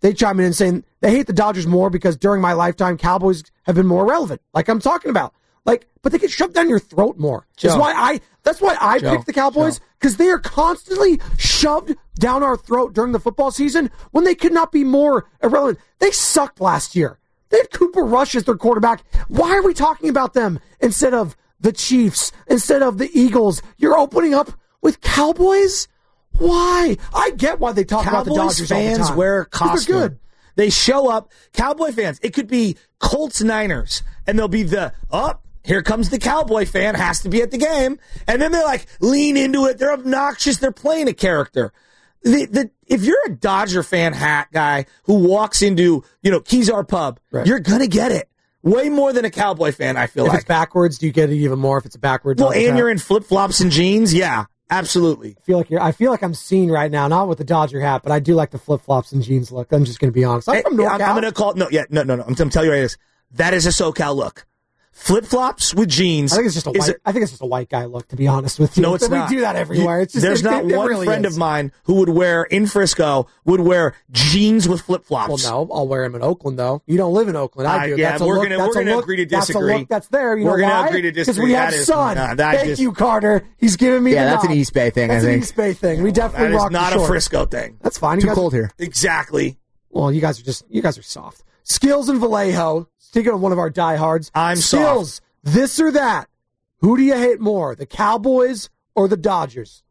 S9: they chime in and saying they hate the Dodgers more because during my lifetime, Cowboys have been more relevant, like I'm talking about. Like, but they get shoved down your throat more. That's why I picked the Cowboys, because they are constantly shoved down our throat during the football season when they could not be more irrelevant. They sucked last year. They had Cooper Rush as their quarterback. Why are we talking about them instead of the Chiefs, instead of the Eagles? You're opening up with Cowboys? Why? I get why they talk about the Dodgers all the time.
S7: Fans wear costumes.
S9: They're good.
S7: They show up. Cowboy fans, it could be Colts-Niners, and they'll be here comes the Cowboy fan, has to be at the game. And then they lean into it. They're obnoxious. They're playing a character. If you're a Dodger fan hat guy who walks into, Kezar Pub, you're going to get it. Way more than a Cowboy fan, I feel like.
S9: If it's backwards, do you get it even more if it's backwards?
S7: Well, and you're in flip-flops and jeans? Yeah, absolutely.
S9: I feel like I'm seen right now, not with the Dodger hat, but I do like the flip-flops and jeans look. I'm just going to be honest. I'm from NorCal.
S7: I'm going to call no. I'm going to tell you right this. That is a SoCal look. Flip-flops with jeans.
S9: I think it's just a white guy look, to be honest with you.
S7: No, it's not.
S9: We do that everywhere.
S7: There's not one really friend of mine who would wear, in Frisco, would wear jeans with flip-flops.
S9: Well, no, I'll wear them in Oakland, though. You don't live in Oakland. I do.
S7: Yeah, we're going to agree to disagree.
S9: That's a look that's there. You know why?
S7: We're going to agree to disagree.
S9: Because we have sun. Thank you, Carter. He's giving me the
S20: that's an East Bay thing, I think.
S9: That's an East Bay thing. We definitely rock the short.
S7: That is not a Frisco thing.
S9: That's fine.
S20: Too cold here.
S7: Exactly.
S9: Well, you guys are soft. Skills and Vallejo. Speaking of one of our diehards.
S7: Skills.
S9: Soft. This or that. Who do you hate more, the Cowboys or the Dodgers?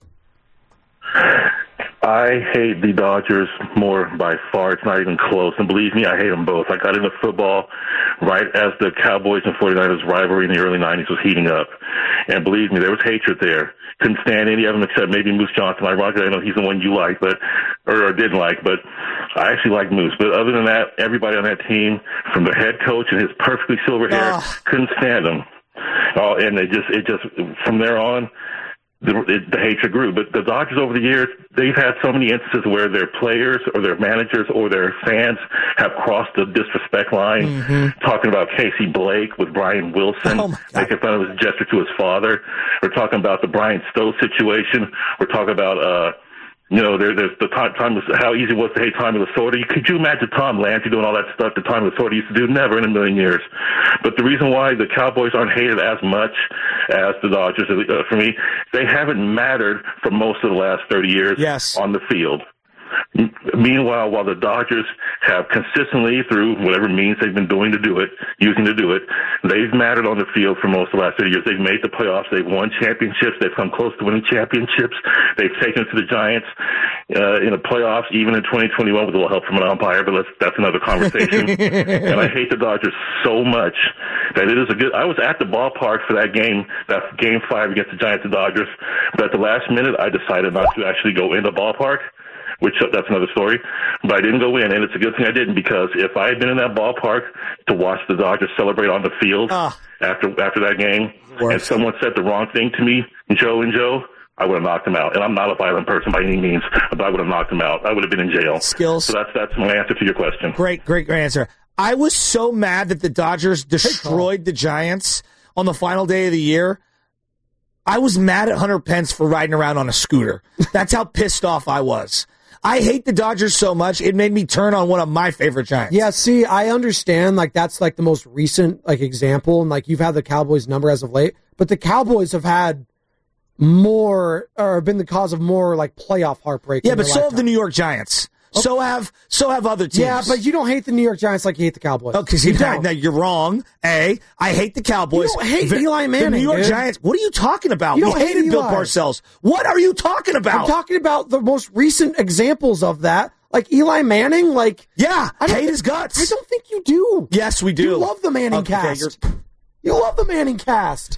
S21: I hate the Dodgers more by far. It's not even close. And believe me, I hate them both. I got into football right as the Cowboys and 49ers rivalry in the early 90s was heating up. And believe me, there was hatred there. Couldn't stand any of them except maybe Moose Johnson. Ironically, I know he's the one you like, or didn't like, but I actually like Moose. But other than that, everybody on that team, from the head coach and his perfectly silver hair, couldn't stand him. Oh, and it just from there on, the hatred grew. But the Dodgers over the years, they've had so many instances where their players or their managers or their fans have crossed the disrespect line, talking about Casey Blake with Brian Wilson, making fun of his gesture to his father. We're talking about the Brian Stowe situation. We're talking about, there's the time how easy it was to hate Tommy Lasorda. Could you imagine Tom Lancy doing all that stuff that Tommy Lasorda used to do? Never in a million years. But the reason why the Cowboys aren't hated as much as the Dodgers, for me, they haven't mattered for most of the last 30 years on the field. Meanwhile, while the Dodgers have consistently, through whatever means they've been using to do it, they've mattered on the field for most of the last 30 years. They've made the playoffs. They've won championships. They've come close to winning championships. They've taken it to the Giants in the playoffs, even in 2021 with a little help from an umpire, but that's another conversation. And I hate the Dodgers so much that it is I was at the ballpark for that game 5 against the Giants and Dodgers, but at the last minute, I decided not to actually go in the ballpark. Which that's another story, but I didn't go in, and it's a good thing I didn't, because if I had been in that ballpark to watch the Dodgers celebrate on the field after that game, and someone said the wrong thing to me, Joe, I would have knocked him out. And I'm not a violent person by any means, but I would have knocked him out. I would have been in jail.
S7: Skills.
S21: So that's my answer to your question.
S7: Great answer. I was so mad that the Dodgers destroyed the Giants on the final day of the year. I was mad at Hunter Pence for riding around on a scooter. That's how pissed off I was. I hate the Dodgers so much, it made me turn on one of my favorite Giants.
S9: Yeah, see, I understand, that's the most recent, example, and, you've had the Cowboys number as of late, but the Cowboys have had more, or been the cause of more, playoff heartbreak.
S7: Yeah, but so have the New York Giants. Okay. So have other teams.
S9: Yeah, but you don't hate the New York Giants like you hate the Cowboys.
S7: Oh, because you're wrong. I hate the Cowboys.
S9: You don't hate Eli Manning.
S7: The New York Giants. What are you talking about?
S9: You don't
S7: we hated Bill Parcells. What are you talking about?
S9: I'm talking about the most recent examples of that. Like Eli Manning.
S7: I hate his guts.
S9: I don't think you do.
S7: Yes, we do.
S9: You love the Manning cast. You love the Manning cast.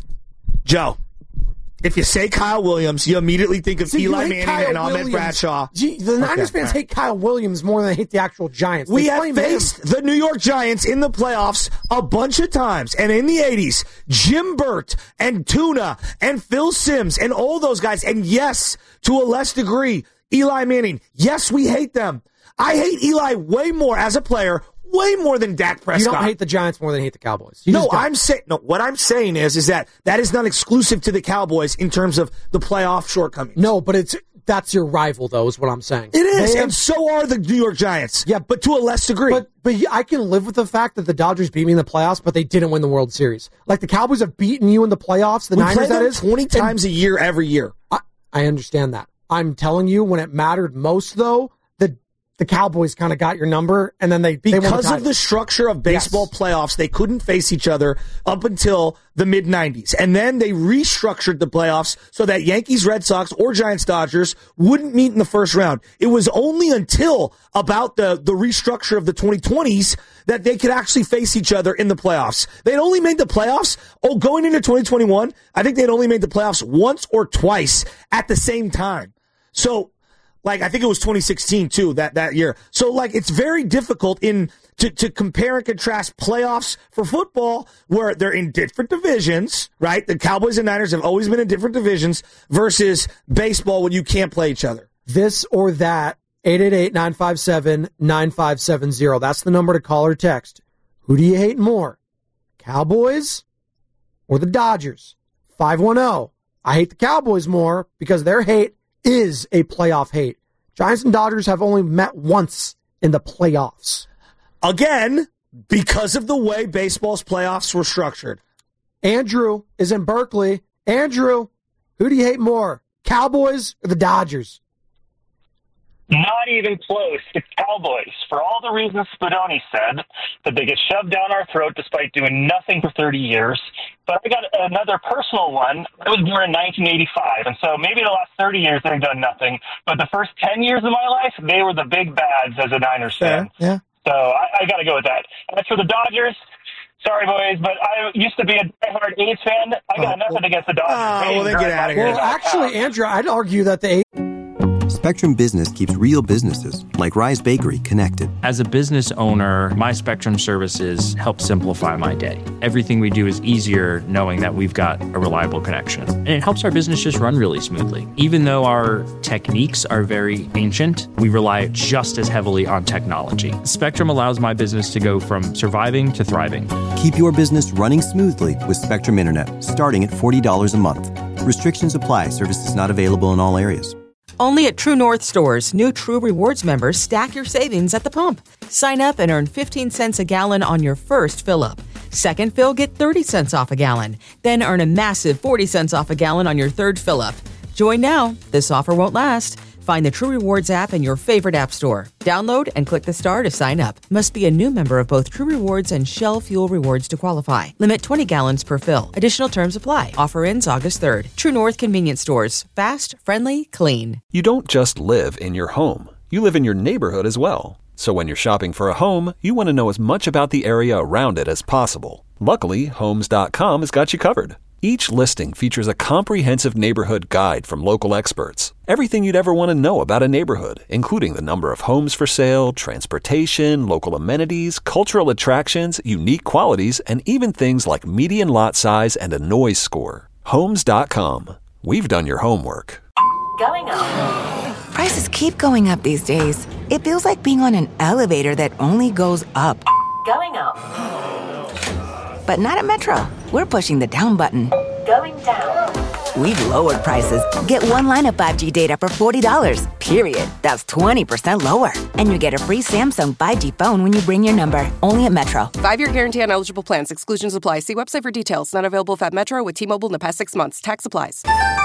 S7: Joe. If you say Kyle Williams, you immediately think of Eli Manning and Ahmed Bradshaw.
S9: The Niners fans hate Kyle Williams more than they hate the actual Giants.
S7: We have faced the New York Giants in the playoffs a bunch of times. And in the 80s, Jim Burt and Tuna and Phil Simms and all those guys. And yes, to a less degree, Eli Manning. Yes, we hate them. I hate Eli way more as a player, way more than Dak Prescott.
S9: You don't hate the Giants more than you hate the Cowboys.
S7: What I'm saying is that is not exclusive to the Cowboys in terms of the playoff shortcomings.
S9: No, but it's that's your rival, though, is what I'm saying.
S7: It is, and so are the New York Giants. Yeah, but to a less degree.
S9: But I can live with the fact that the Dodgers beat me in the playoffs, but they didn't win the World Series. Like, the Cowboys have beaten you in the playoffs, the Niners, that is.
S7: 20 times a year, every year.
S9: I understand that. I'm telling you, when it mattered most, though, the Cowboys kind of got your number, and then they won the title.
S7: Because of the structure of baseball playoffs, they couldn't face each other up until the mid-90s. And then they restructured the playoffs so that Yankees, Red Sox, or Giants, Dodgers wouldn't meet in the first round. It was only until about the restructure of the 2020s that they could actually face each other in the playoffs. They'd only made the playoffs, going into 2021, I think they'd only made the playoffs once or twice at the same time. So, I think it was 2016 too, that year. So it's very difficult to compare and contrast playoffs for football where they're in different divisions, right? The Cowboys and Niners have always been in different divisions versus baseball when you can't play each other.
S9: This or that, 888-957-9570. That's the number to call or text. Who do you hate more? Cowboys or the Dodgers? 510. I hate the Cowboys more because their hate is a playoff hate. Giants and Dodgers have only met once in the playoffs.
S7: Again, because of the way baseball's playoffs were structured.
S9: Andrew is in Berkeley. Andrew, who do you hate more, Cowboys or the Dodgers?
S20: Not even close. The Cowboys, for all the reasons Spadoni said, that they get shoved down our throat despite doing nothing for 30 years. But I got another personal one. I was born in 1985, and so maybe the last 30 years they've done nothing. But the first 10 years of my life, they were the big bads as a Niners fan.
S9: Yeah.
S20: So I got to go with that. As for the Dodgers, sorry, boys, but I used to be a diehard A's fan. I got nothing against the Dodgers.
S7: Well, then get out of here.
S9: Well, actually, Andrew, I'd argue that the
S1: Spectrum Business keeps real businesses, like Rise Bakery, connected.
S22: As a business owner, my Spectrum services help simplify my day. Everything we do is easier knowing that we've got a reliable connection. And it helps our business just run really smoothly. Even though our techniques are very ancient, we rely just as heavily on technology. Spectrum allows my business to go from surviving to thriving.
S1: Keep your business running smoothly with Spectrum Internet, starting at $40 a month. Restrictions apply. Services not available in all areas.
S3: Only at True North stores, new True Rewards members stack your savings at the pump. Sign up and earn 15 cents a gallon on your first fill-up. Second fill, get 30 cents off a gallon. Then earn a massive 40 cents off a gallon on your third fill-up. Join now. This offer won't last. Find the True Rewards app in your favorite app store. Download and click the star to sign up. Must be a new member of both True Rewards and Shell Fuel Rewards to qualify. Limit 20 gallons per fill. Additional terms apply. Offer ends August 3rd. True North Convenience Stores. Fast, friendly, clean.
S4: You don't just live in your home. You live in your neighborhood as well. So when you're shopping for a home, you want to know as much about the area around it as possible. Luckily, Homes.com has got you covered. Each listing features a comprehensive neighborhood guide from local experts. Everything you'd ever want to know about a neighborhood, including the number of homes for sale, transportation, local amenities, cultural attractions, unique qualities, and even things like median lot size and a noise score. Homes.com. We've done your homework.
S12: Going up. Prices keep going up these days. It feels like being on an elevator that only goes up. Going up. But not at Metro. We're pushing the down button. Going down. We've lowered prices. Get one line of 5G data for $40, period. That's 20% lower. And you get a free Samsung 5G phone when you bring your number. Only at Metro.
S13: 5-year guarantee on eligible plans. Exclusions apply. See website for details. Not available at Metro with T-Mobile in the past 6 months. Tax applies.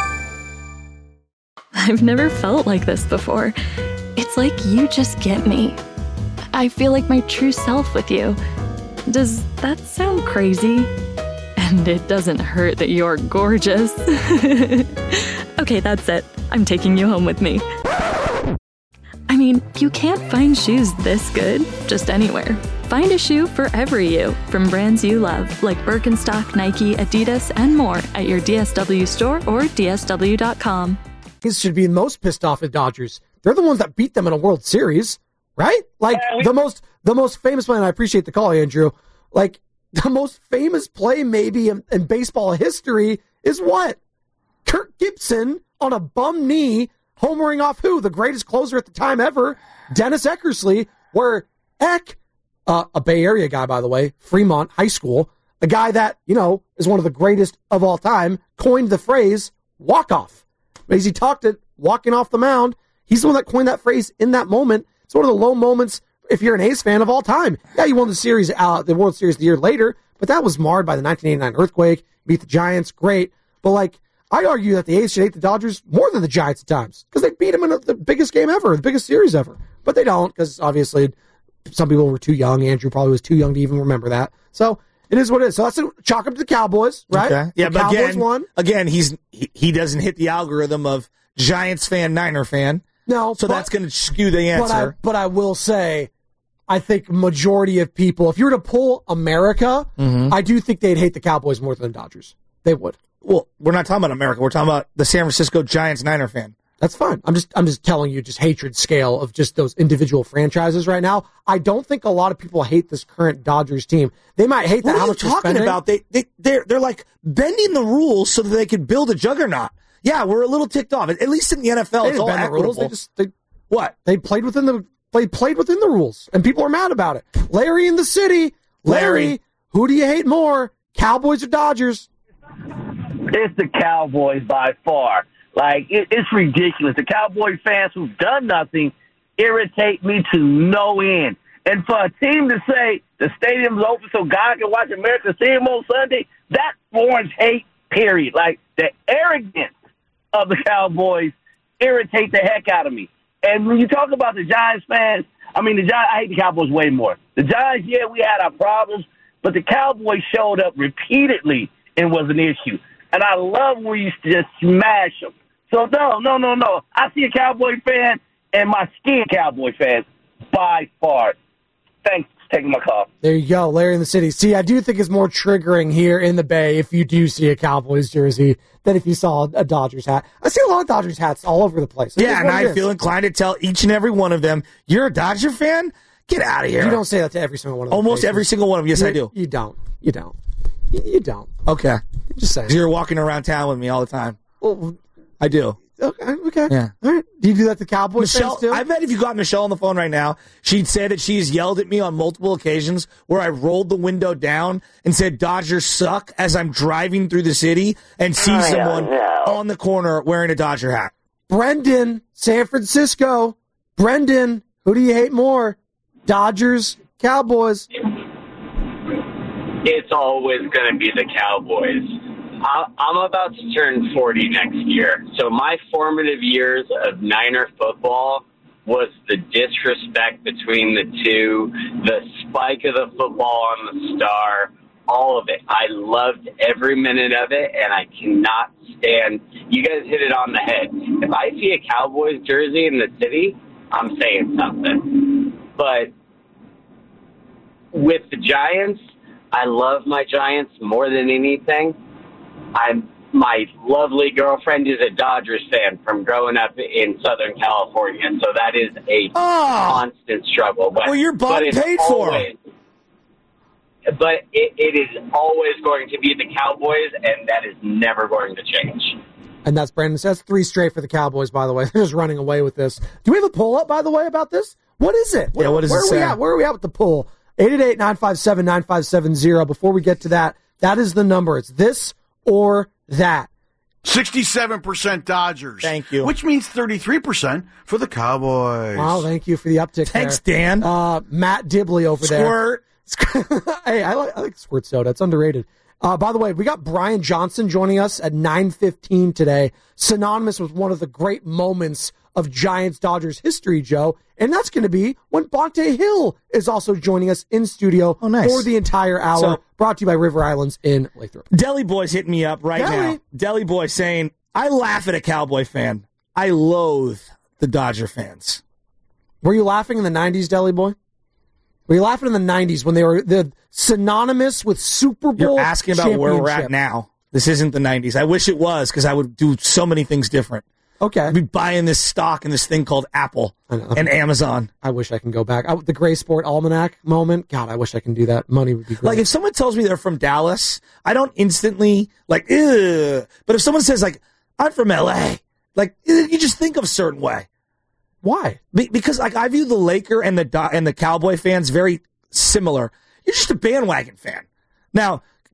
S14: I've never felt like this before. It's like you just get me. I feel like my true self with you. Does that sound crazy? And it doesn't hurt that you're gorgeous. Okay, that's it. I'm taking you home with me. I mean, you can't find shoes this good just anywhere. Find a shoe for every you from brands you love, like Birkenstock, Nike, Adidas, and more at your DSW store or DSW.com.
S9: These should be most pissed off at Dodgers. They're the ones that beat them in a World Series, right? Like, the most famous play, and I appreciate the call, Andrew, like, the most famous play maybe in baseball history is what? Kirk Gibson on a bum knee, homering off who? The greatest closer at the time ever, Dennis Eckersley, where Eck, a Bay Area guy, by the way, Fremont High School, a guy that, is one of the greatest of all time, coined the phrase walk-off. But as he talked it, walking off the mound, he's the one that coined that phrase in that moment. It's one of the low moments, if you're an A's fan, of all time. Yeah, you won the World Series the year later, but that was marred by the 1989 earthquake. Beat the Giants, great. But, like, I'd argue that the A's should hate the Dodgers more than the Giants at times because they beat them in the biggest game ever, the biggest series ever. But they don't because, obviously, some people were too young. Andrew probably was too young to even remember that. So it is what it is. So that's a chalk up to the Cowboys, right?
S7: Okay. Yeah,
S9: the
S7: but
S9: Cowboys won.
S7: Again, he doesn't hit the algorithm of Giants fan, Niner fan.
S9: No,
S7: so that's going to skew the answer.
S9: But I will say, I think majority of people, if you were to poll America, I do think they'd hate the Cowboys more than the Dodgers. They would.
S7: Well, we're not talking about America. We're talking about the San Francisco Giants Niner fan.
S9: That's fine. I'm just telling you, just hatred scale of just those individual franchises right now. I don't think a lot of people hate this current Dodgers team. They might hate that.
S7: What are you talking about? They're like bending the rules so that they could build a juggernaut. Yeah, we're a little ticked off. At least in the NFL, it's all equitable. They played within the rules, and people are mad about it. Larry in the city. Larry, who do you hate more, Cowboys or Dodgers?
S6: It's the Cowboys by far. Like, it's ridiculous. The Cowboy fans who've done nothing irritate me to no end. And for a team to say the stadium's open so God can watch America's team on Sunday, that warrants hate, period. Like, the arrogance of the Cowboys irritate the heck out of me. And when you talk about the Giants fans, I hate the Cowboys way more. The Giants, yeah, we had our problems, but the Cowboys showed up repeatedly and was an issue. And I love when we used to just smash them. So, no. I see a Cowboy fan and my skin Cowboy fans by far. Thanks for taking my call.
S9: There you go, Larry in the city. See, I do think it's more triggering here in the Bay if you do see a Cowboys jersey than if you saw a Dodgers hat. I see a lot of Dodgers hats all over the place.
S7: Yeah, and I feel inclined to tell each and every one of them, you're a Dodger fan? Get out of here.
S9: You don't say that to every single one of them.
S7: Almost every single one of them. Yes, I do.
S9: You don't.
S7: Okay.
S9: Just saying.
S7: You're walking around town with me all the time.
S9: Well,
S7: I do.
S9: Okay.
S7: Yeah.
S9: All right. Do you do that to Cowboys fans too?
S7: I bet if you got Michelle on the phone right now, she'd say that she's yelled at me on multiple occasions where I rolled the window down and said Dodgers suck as I'm driving through the city and see someone on the corner wearing a Dodger hat.
S9: Brendan, San Francisco. Brendan, who do you hate more? Dodgers, Cowboys?
S5: It's always going to be the Cowboys. I'm about to turn 40 next year. So my formative years of Niner football was the disrespect between the two, the spike of the football on the star, all of it. I loved every minute of it, and I cannot stand. You guys hit it on the head. If I see a Cowboys jersey in the city, I'm saying something. But with the Giants, I love my Giants more than anything. My lovely girlfriend is a Dodgers fan from growing up in Southern California, so that is a constant struggle. But,
S7: well, your bond paid for.
S5: But it is always going to be the Cowboys, and that is never going to change.
S9: And that's Brandon. That's 3 straight for the Cowboys, by the way. They're just running away with this. Do we have a poll up, by the way, about this? What is it?
S7: What does it say?
S9: Where are we at with the poll? 888-957-9570. Before we get to that, that is the number. It's this or that.
S11: 67% Dodgers.
S7: Thank you.
S11: Which means 33% for the Cowboys.
S9: Wow, thank you for the uptick.
S7: Thanks, Dan.
S9: Matt Dibley over
S7: there.
S9: Squirt. Hey, I like Squirt Soda. It's underrated. By the way, we got Brian Johnson joining us at 9:15 today. Synonymous with one of the great moments of Giants-Dodgers history, Joe. And that's going to be when Bonte Hill is also joining us in studio for the entire hour.
S7: So,
S9: brought to you by River Islands in Lathrop.
S7: Deli Boy's hitting me up right now. Deli Boy saying, I laugh at a Cowboy fan. I loathe the Dodger fans.
S9: Were you laughing in the 90s, Deli Boy? Were you laughing in the 90s when they were synonymous with Super Bowl
S7: You're asking about where we're at now. This isn't the 90s. I wish it was because I would do so many things different.
S9: Okay.
S7: I'd be buying this stock in this thing called Apple and Amazon.
S9: I wish I can go back. The Gray Sport Almanac moment. God, I wish I can do that. Money would be great.
S7: Like, if someone tells me they're from Dallas, I don't instantly, like, ugh. But if someone says, like, I'm from L.A., like, you just think of a certain way.
S9: Why?
S7: Because, like, I view the Laker and the Cowboy fans very similar. You're just a bandwagon fan. Now,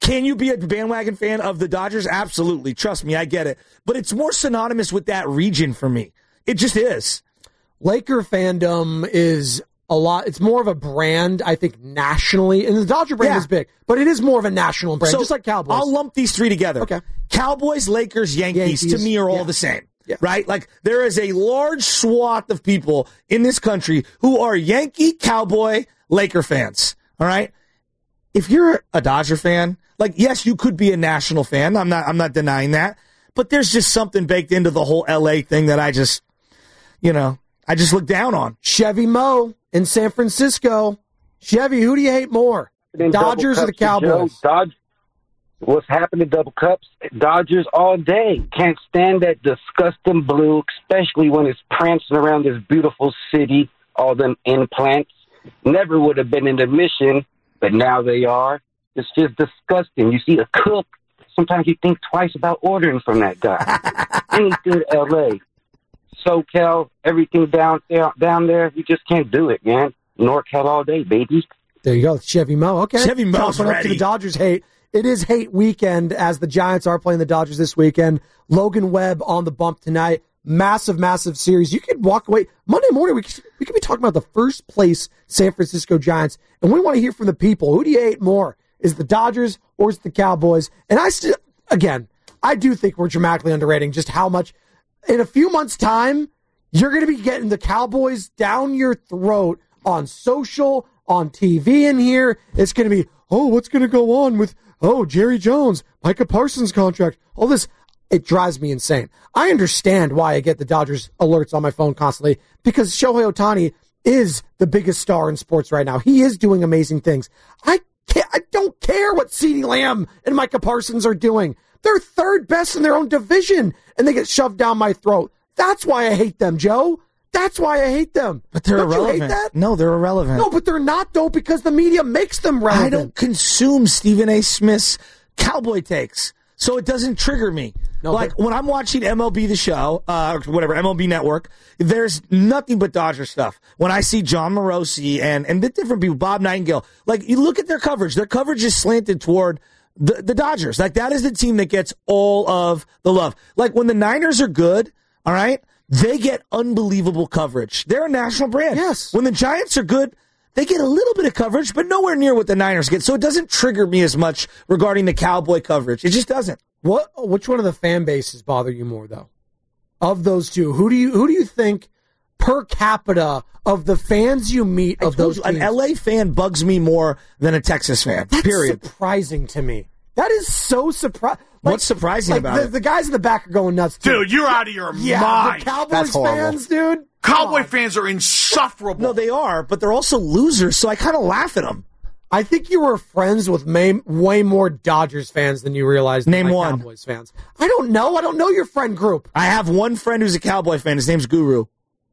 S7: Can you be a bandwagon fan of the Dodgers? Absolutely. Trust me, I get it. But it's more synonymous with that region for me. It just is.
S9: Laker fandom is a lot. It's more of a brand, I think, nationally. And the Dodger brand is big, but it is more of a national brand, just like Cowboys.
S7: I'll lump these three together.
S9: Okay.
S7: Cowboys, Lakers, Yankees to me are all the same. Yeah. Right? Like, there is a large swath of people in this country who are Yankee, Cowboy, Laker fans. All right? If you're a Dodger fan, like, yes, you could be a national fan. I'm not denying that. But there's just something baked into the whole LA thing that I just look down on.
S9: Chevy Mo in San Francisco. Chevy, who do you hate more? Dodgers or the Cowboys?
S8: What's happened to double cups? Dodgers all day. Can't stand that disgusting blue, especially when it's prancing around this beautiful city, all them implants. Never would have been in the mission, but now they are. It's just disgusting. You see a cook, sometimes you think twice about ordering from that guy. Any good L.A. SoCal, everything down there, you just can't do it, man. NorCal all day, baby.
S9: There you go, Chevy Mo. Okay.
S7: Chevy Mo's
S9: ready. Up to the Dodgers hate. It is hate weekend as the Giants are playing the Dodgers this weekend. Logan Webb on the bump tonight. Massive, massive series. You could walk away. Monday morning, we could be talking about the first place San Francisco Giants, and we want to hear from the people. Who do you hate more? Is it the Dodgers or is it the Cowboys? And I do think we're dramatically underrating just how much, in a few months' time, you're going to be getting the Cowboys down your throat on social, on TV in here. It's going to be, what's going to go on with, Jerry Jones, Micah Parsons contract, all this. It drives me insane. I understand why I get the Dodgers alerts on my phone constantly, because Shohei Ohtani is the biggest star in sports right now. He is doing amazing things. I don't care what CeeDee Lamb and Micah Parsons are doing. They're third best in their own division, and they get shoved down my throat. That's why I hate them, Joe. That's why I hate them.
S7: But they're irrelevant.
S9: You hate that?
S7: No, they're irrelevant.
S9: No, but they're not, though, because the media makes them relevant.
S7: I don't consume Stephen A. Smith's Cowboy takes, so it doesn't trigger me. No, when I'm watching MLB The Show, or whatever, MLB Network, there's nothing but Dodger stuff. When I see John Morosi and the different people, Bob Nightingale, like, you look at their coverage. Their coverage is slanted toward the Dodgers. Like, that is the team that gets all of the love. Like, when the Niners are good, all right, they get unbelievable coverage. They're a national brand.
S9: Yes.
S7: When the Giants are good, they get a little bit of coverage, but nowhere near what the Niners get. So it doesn't trigger me as much regarding the Cowboy coverage. It just doesn't.
S9: Which one of the fan bases bother you more, though? Of those two, who do you think per capita of the fans you meet of those teams?
S7: An LA fan bugs me more than a Texas fan.
S9: That's
S7: period.
S9: Surprising to me. That is so surprising.
S7: What's surprising about it?
S9: The guys in the back are going nuts, too.
S11: Dude, you're out of your mind.
S9: The Cowboys fans, dude.
S11: Cowboy fans are insufferable.
S7: No, they are, but they're also losers, so I kind of laugh at them.
S9: I think you were friends with way more Dodgers fans than you realized.
S7: Name one.
S9: Cowboys fans. I don't know. I don't know your friend group.
S7: I have one friend who's a Cowboy fan. His name's Guru.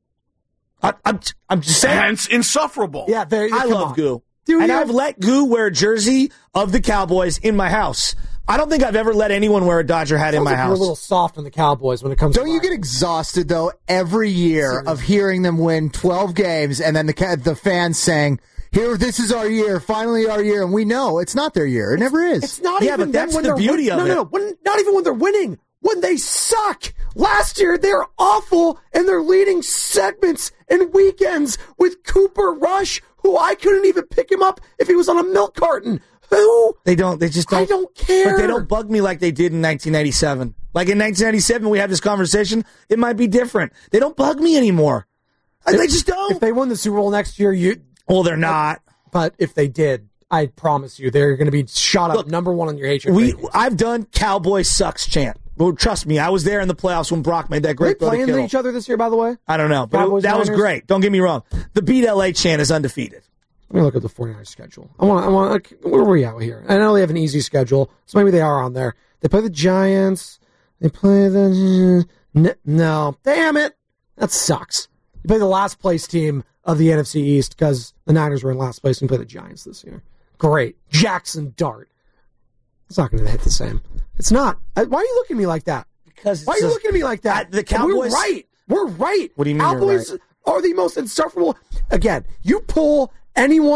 S7: I'm just saying.
S11: Hence, insufferable.
S9: Yeah,
S7: I love Goo. And I've let Goo wear a jersey of the Cowboys in my house. I don't think I've ever let anyone wear a Dodger hat in my house.
S9: You're a little soft on the Cowboys when it comes to
S10: Don't you get exhausted, though, every year of hearing them win 12 games and then the fans saying, here, this is our year, finally our year, and we know it's not their year. It never is.
S9: It's not even
S7: but that's
S9: when
S7: the beauty of it.
S9: No, not even when they're winning. When they suck. Last year, they're awful, and they're leading segments and weekends with Cooper Rush, who I couldn't even pick him up if he was on a milk carton. Who?
S7: They just don't.
S9: I don't care.
S7: But they don't bug me like they did in 1997. Like in 1997, we had this conversation. It might be different. They don't bug me anymore. They just don't.
S9: If they win the Super Bowl next year,
S7: well, they're not.
S9: But if they did, I promise you, they're going to be shot up number one on your hatred.
S7: I've done Cowboy sucks chant. Well, trust me, I was there in the playoffs when Brock made that great
S9: throw to kill. Are they playing each other this year, by the way?
S7: I don't know, but that was great. Don't get me wrong. The Beat LA chant is undefeated.
S9: Let me look at the 49ers schedule. I want. Where are we at here? I know they have an easy schedule, so maybe they are on there. They play the Giants. They play the... No. Damn it. That sucks. They play the last place team of the NFC East because the Niners were in last place and play the Giants this year. Great. Jackson Dart. It's not going to hit the same. It's not. Why are you looking at me like that?
S7: Because
S9: why are you looking at me like that?
S7: The Cowboys...
S9: We're right.
S7: What do you mean
S9: Cowboys
S7: you're right?
S9: Are the most insufferable... Again, you pull anyone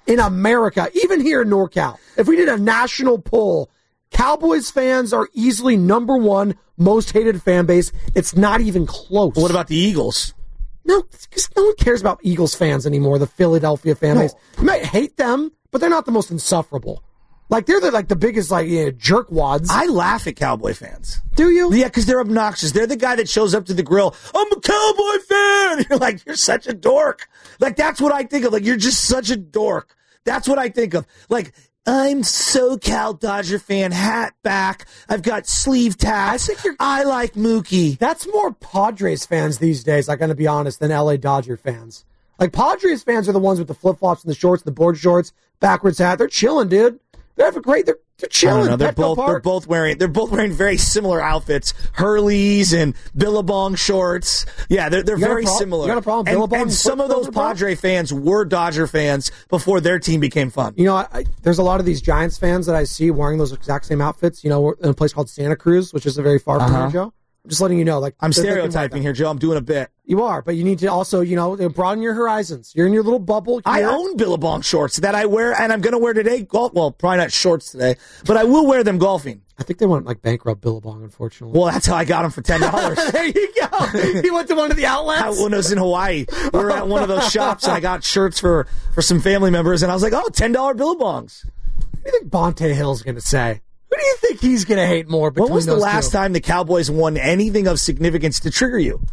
S9: in America, even here in NorCal, if we did a national poll, Cowboys fans are easily number one most hated fan base. It's not even close.
S7: What about the Eagles?
S9: No, because no one cares about Eagles fans anymore, the Philadelphia fan base. You might hate them, but they're not the most insufferable. Like, they're the biggest, jerkwads.
S7: I laugh at Cowboy fans.
S9: Do you?
S7: Yeah, because they're obnoxious. They're the guy that shows up to the grill, I'm a Cowboy fan! You're like, you're such a dork. Like, that's what I think of. Like, you're just such a dork. That's what I think of. Like, I'm SoCal Dodger fan, hat back. I've got sleeve tats. I like Mookie.
S9: That's more Padres fans these days, I'm going to be honest, than LA Dodger fans. Like, Padres fans are the ones with the flip-flops and the shorts, the board shorts, backwards hat. They're chilling, dude. They're chilling.
S7: I don't know. They're both wearing very similar outfits. Hurleys and Billabong shorts. Yeah, they're very similar.
S9: You got a problem with Billabong?
S7: And some of those Padre fans were Dodger fans before their team became fun.
S9: You know, there's a lot of these Giants fans that I see wearing those exact same outfits. You know, we're in a place called Santa Cruz, which isn't very far from here, Joe. I'm just letting you know. Like,
S7: I'm stereotyping here, Joe. I'm doing a bit.
S9: You are, but you need to also, broaden your horizons. You're in your little bubble.
S7: I own Billabong shorts that I wear, and I'm going to wear today. Well, probably not shorts today, but I will wear them golfing.
S9: I think they went bankrupt Billabong, unfortunately.
S7: Well, that's how I got them for $10.
S9: There you go. He went to one of the outlets.
S7: When I was in Hawaii, we were at one of those shops, and I got shirts for some family members, and I was like, $10 Billabongs.
S9: What do you think Bonte Hill's going to say? Who do you think he's going to hate more between those two?
S7: When was the last time the Cowboys won anything of significance to trigger you?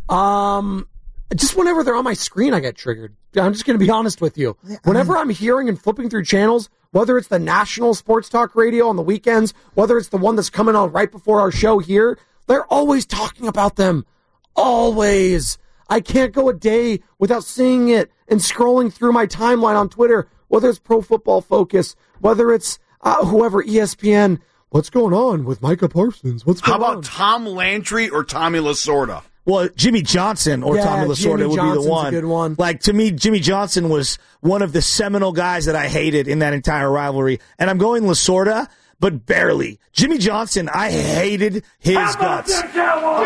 S9: Just whenever they're on my screen, I get triggered. I'm just going to be honest with you. Whenever I'm hearing and flipping through channels, whether it's the national sports talk radio on the weekends, whether it's the one that's coming on right before our show here, they're always talking about them. Always. I can't go a day without seeing it and scrolling through my timeline on Twitter, whether it's Pro Football Focus, whether it's whoever, ESPN. What's going on with Micah Parsons?
S11: How about Tom Landry or Tommy Lasorda?
S7: Well, Jimmy Johnson or Tommy Lasorda would be the one.
S9: A good one.
S7: Like, to me, Jimmy Johnson was one of the seminal guys that I hated in that entire rivalry. And I'm going Lasorda, but barely. Jimmy Johnson, I hated his guts. The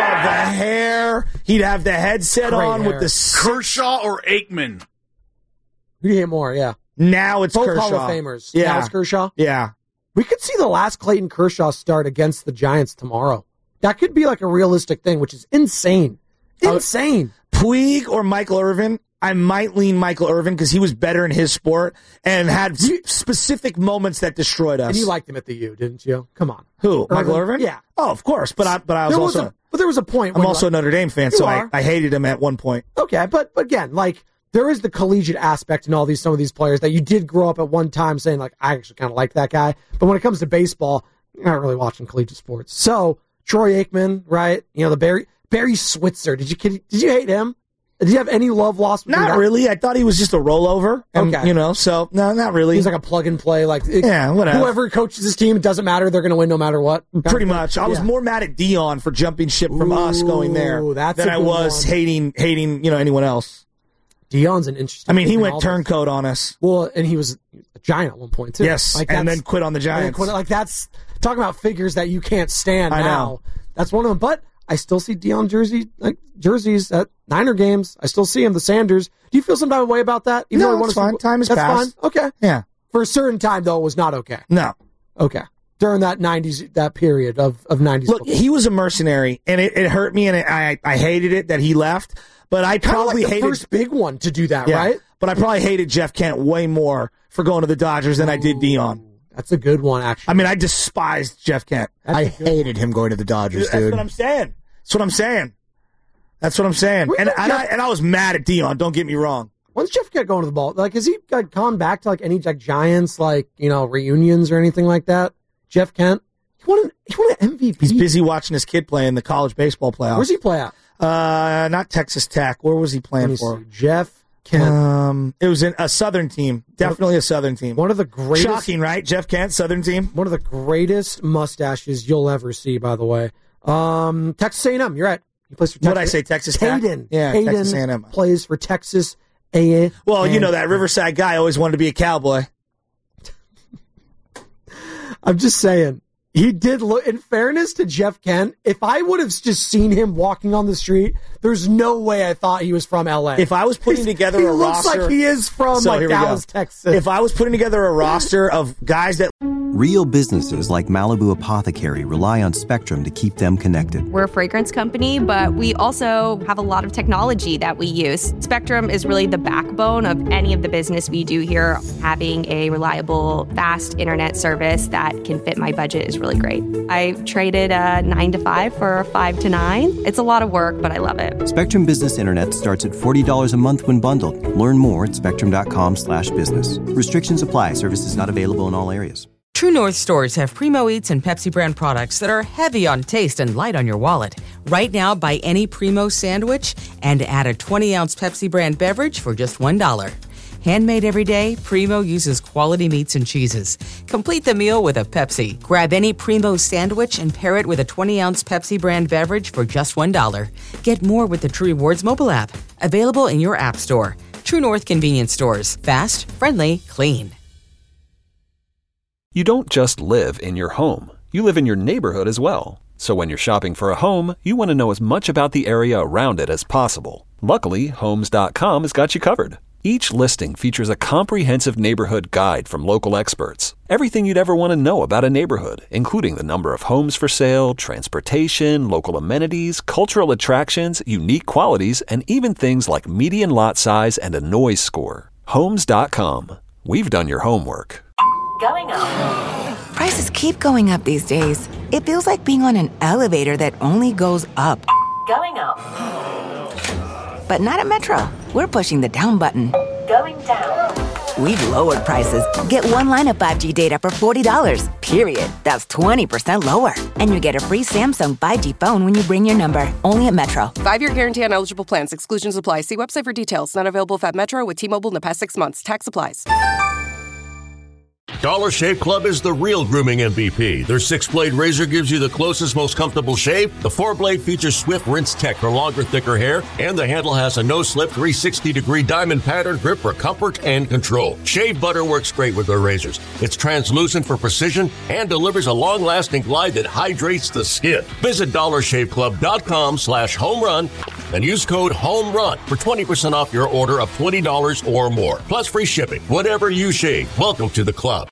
S7: hair. He'd have the headset on with the...
S11: Kershaw or Aikman?
S9: Who do you hate more? Yeah.
S7: Now it's
S9: both
S7: Kershaw.
S9: Hall of Famers.
S7: Yeah.
S9: Now it's Kershaw?
S7: Yeah.
S9: We could see the last Clayton Kershaw start against the Giants tomorrow. That could be like a realistic thing, which is insane. Insane.
S7: Puig or Michael Irvin? I might lean Michael Irvin because he was better in his sport and had specific moments that destroyed us.
S9: And you liked him at the U, didn't you? Come on.
S7: Who? Michael Irvin?
S9: Yeah.
S7: Oh, of course. But I was also...
S9: But there was a point.
S7: I'm also a Notre Dame fan, so I hated him at one point.
S9: Okay, but again, there is the collegiate aspect in some of these players that you did grow up at one time saying, I actually kind of like that guy. But when it comes to baseball, you're not really watching collegiate sports. So, Troy Aikman, right? The Barry Switzer. Did you hate him? Did you have any love lost?
S7: Not really. I thought he was just a rollover. Okay. So, no, not really.
S9: He's like a plug and play.
S7: Whatever.
S9: Whoever coaches his team, it doesn't matter. They're going to win no matter what.
S7: Pretty much. I was more mad at Dion for jumping ship from us going there than I was hating anyone else.
S9: Dion's an interesting...
S7: I mean, he went turncoat on us.
S9: Well, and he was a Giant at one point, too.
S7: Yes, and then quit on the Giants.
S9: That's... Talking about figures that you can't stand now.
S7: Know.
S9: That's one of them. But I still see Dion jerseys at Niner games. I still see him, the Sanders. Do you feel some type of way about that?
S7: No, it's fine. Time has passed.
S9: Fine? Okay.
S7: Yeah.
S9: For a certain time, though, it was not okay.
S7: No.
S9: Okay. During that 90s, that period of 90s
S7: Look,
S9: football.
S7: he was a mercenary, and it hurt me, and I hated it that he left. But I probably hated...
S9: the first big one to do that, right?
S7: But I probably hated Jeff Kent way more for going to the Dodgers than I did Dion.
S9: That's a good one, actually.
S7: I mean, I despised Jeff Kent.
S10: I hated him going to the Dodgers, dude.
S7: That's what I'm saying. And I was mad at Dion, don't get me wrong.
S9: When's Jeff Kent going to the ball? Has he gone back to any Giants reunions or anything like that? Jeff Kent? He won an MVP.
S7: He's busy watching his kid play in the college baseball playoffs.
S9: Where's he play at?
S7: Not Texas Tech. Where was he playing for?
S9: Jeff Kent.
S7: It was a Southern team. Definitely a Southern team.
S9: One of the greatest...
S7: Shocking, right? Jeff Kent, Southern team.
S9: One of the greatest mustaches you'll ever see, by the way. Texas A&M, you're right. He plays for Texas.
S7: What did I say, Texas Tech?
S9: Hayden.
S7: Yeah,
S9: Hayden
S7: Texas A&M.
S9: Plays for Texas A&M.
S7: Well, that Riverside guy always wanted to be a Cowboy.
S9: I'm just saying. He did look, in fairness to Jeff Kent, if I would have just seen him walking on the street, there's no way I thought he was from LA.
S7: If I was putting together a roster.
S9: He looks like he is from Dallas, Texas.
S7: If I was putting together a roster of guys that.
S1: Real businesses like Malibu Apothecary rely on Spectrum to keep them connected.
S2: We're a fragrance company, but we also have a lot of technology that we use. Spectrum is really the backbone of any of the business we do here. Having a reliable, fast internet service that can fit my budget is really great. I traded a 9 to 5 for a 5 to 9. It's a lot of work, but I love it.
S1: Spectrum Business Internet starts at $40 a month when bundled. Learn more at spectrum.com/business. Restrictions apply. Services not available in all areas.
S3: True North stores have Primo Eats and Pepsi brand products that are heavy on taste and light on your wallet. Right now, buy any Primo sandwich and add a 20-ounce Pepsi brand beverage for just $1. Handmade every day, Primo uses quality meats and cheeses. Complete the meal with a Pepsi. Grab any Primo sandwich and pair it with a 20-ounce Pepsi brand beverage for just $1. Get more with the True Rewards mobile app. Available in your app store. True North convenience stores. Fast, friendly, clean.
S4: You don't just live in your home. You live in your neighborhood as well. So when you're shopping for a home, you want to know as much about the area around it as possible. Luckily, Homes.com has got you covered. Each listing features a comprehensive neighborhood guide from local experts. Everything you'd ever want to know about a neighborhood, including the number of homes for sale, transportation, local amenities, cultural attractions, unique qualities, and even things like median lot size and a noise score. Homes.com. We've done your homework.
S12: Going up. Prices keep going up these days. It feels like being on an elevator that only goes up. Going up. But not at Metro. We're pushing the down button. Going down. We've lowered prices. Get one line of 5G data for $40, period. That's 20% lower. And you get a free Samsung 5G phone when you bring your number. Only at Metro.
S13: 5-year guarantee on eligible plans. Exclusions apply. See website for details. Not available at Metro with T-Mobile in the past 6 months. Tax applies.
S15: Dollar Shave Club is the real grooming MVP. Their 6-blade razor gives you the closest, most comfortable shave. The 4-blade features swift rinse tech for longer, thicker hair. And the handle has a no-slip 360-degree diamond pattern grip for comfort and control. Shave butter works great with their razors. It's translucent for precision and delivers a long-lasting glide that hydrates the skin. Visit DollarShaveClub.com/homerun and use code HOMERUN for 20% off your order of $20 or more. Plus free shipping. Whatever you shave, welcome to the club.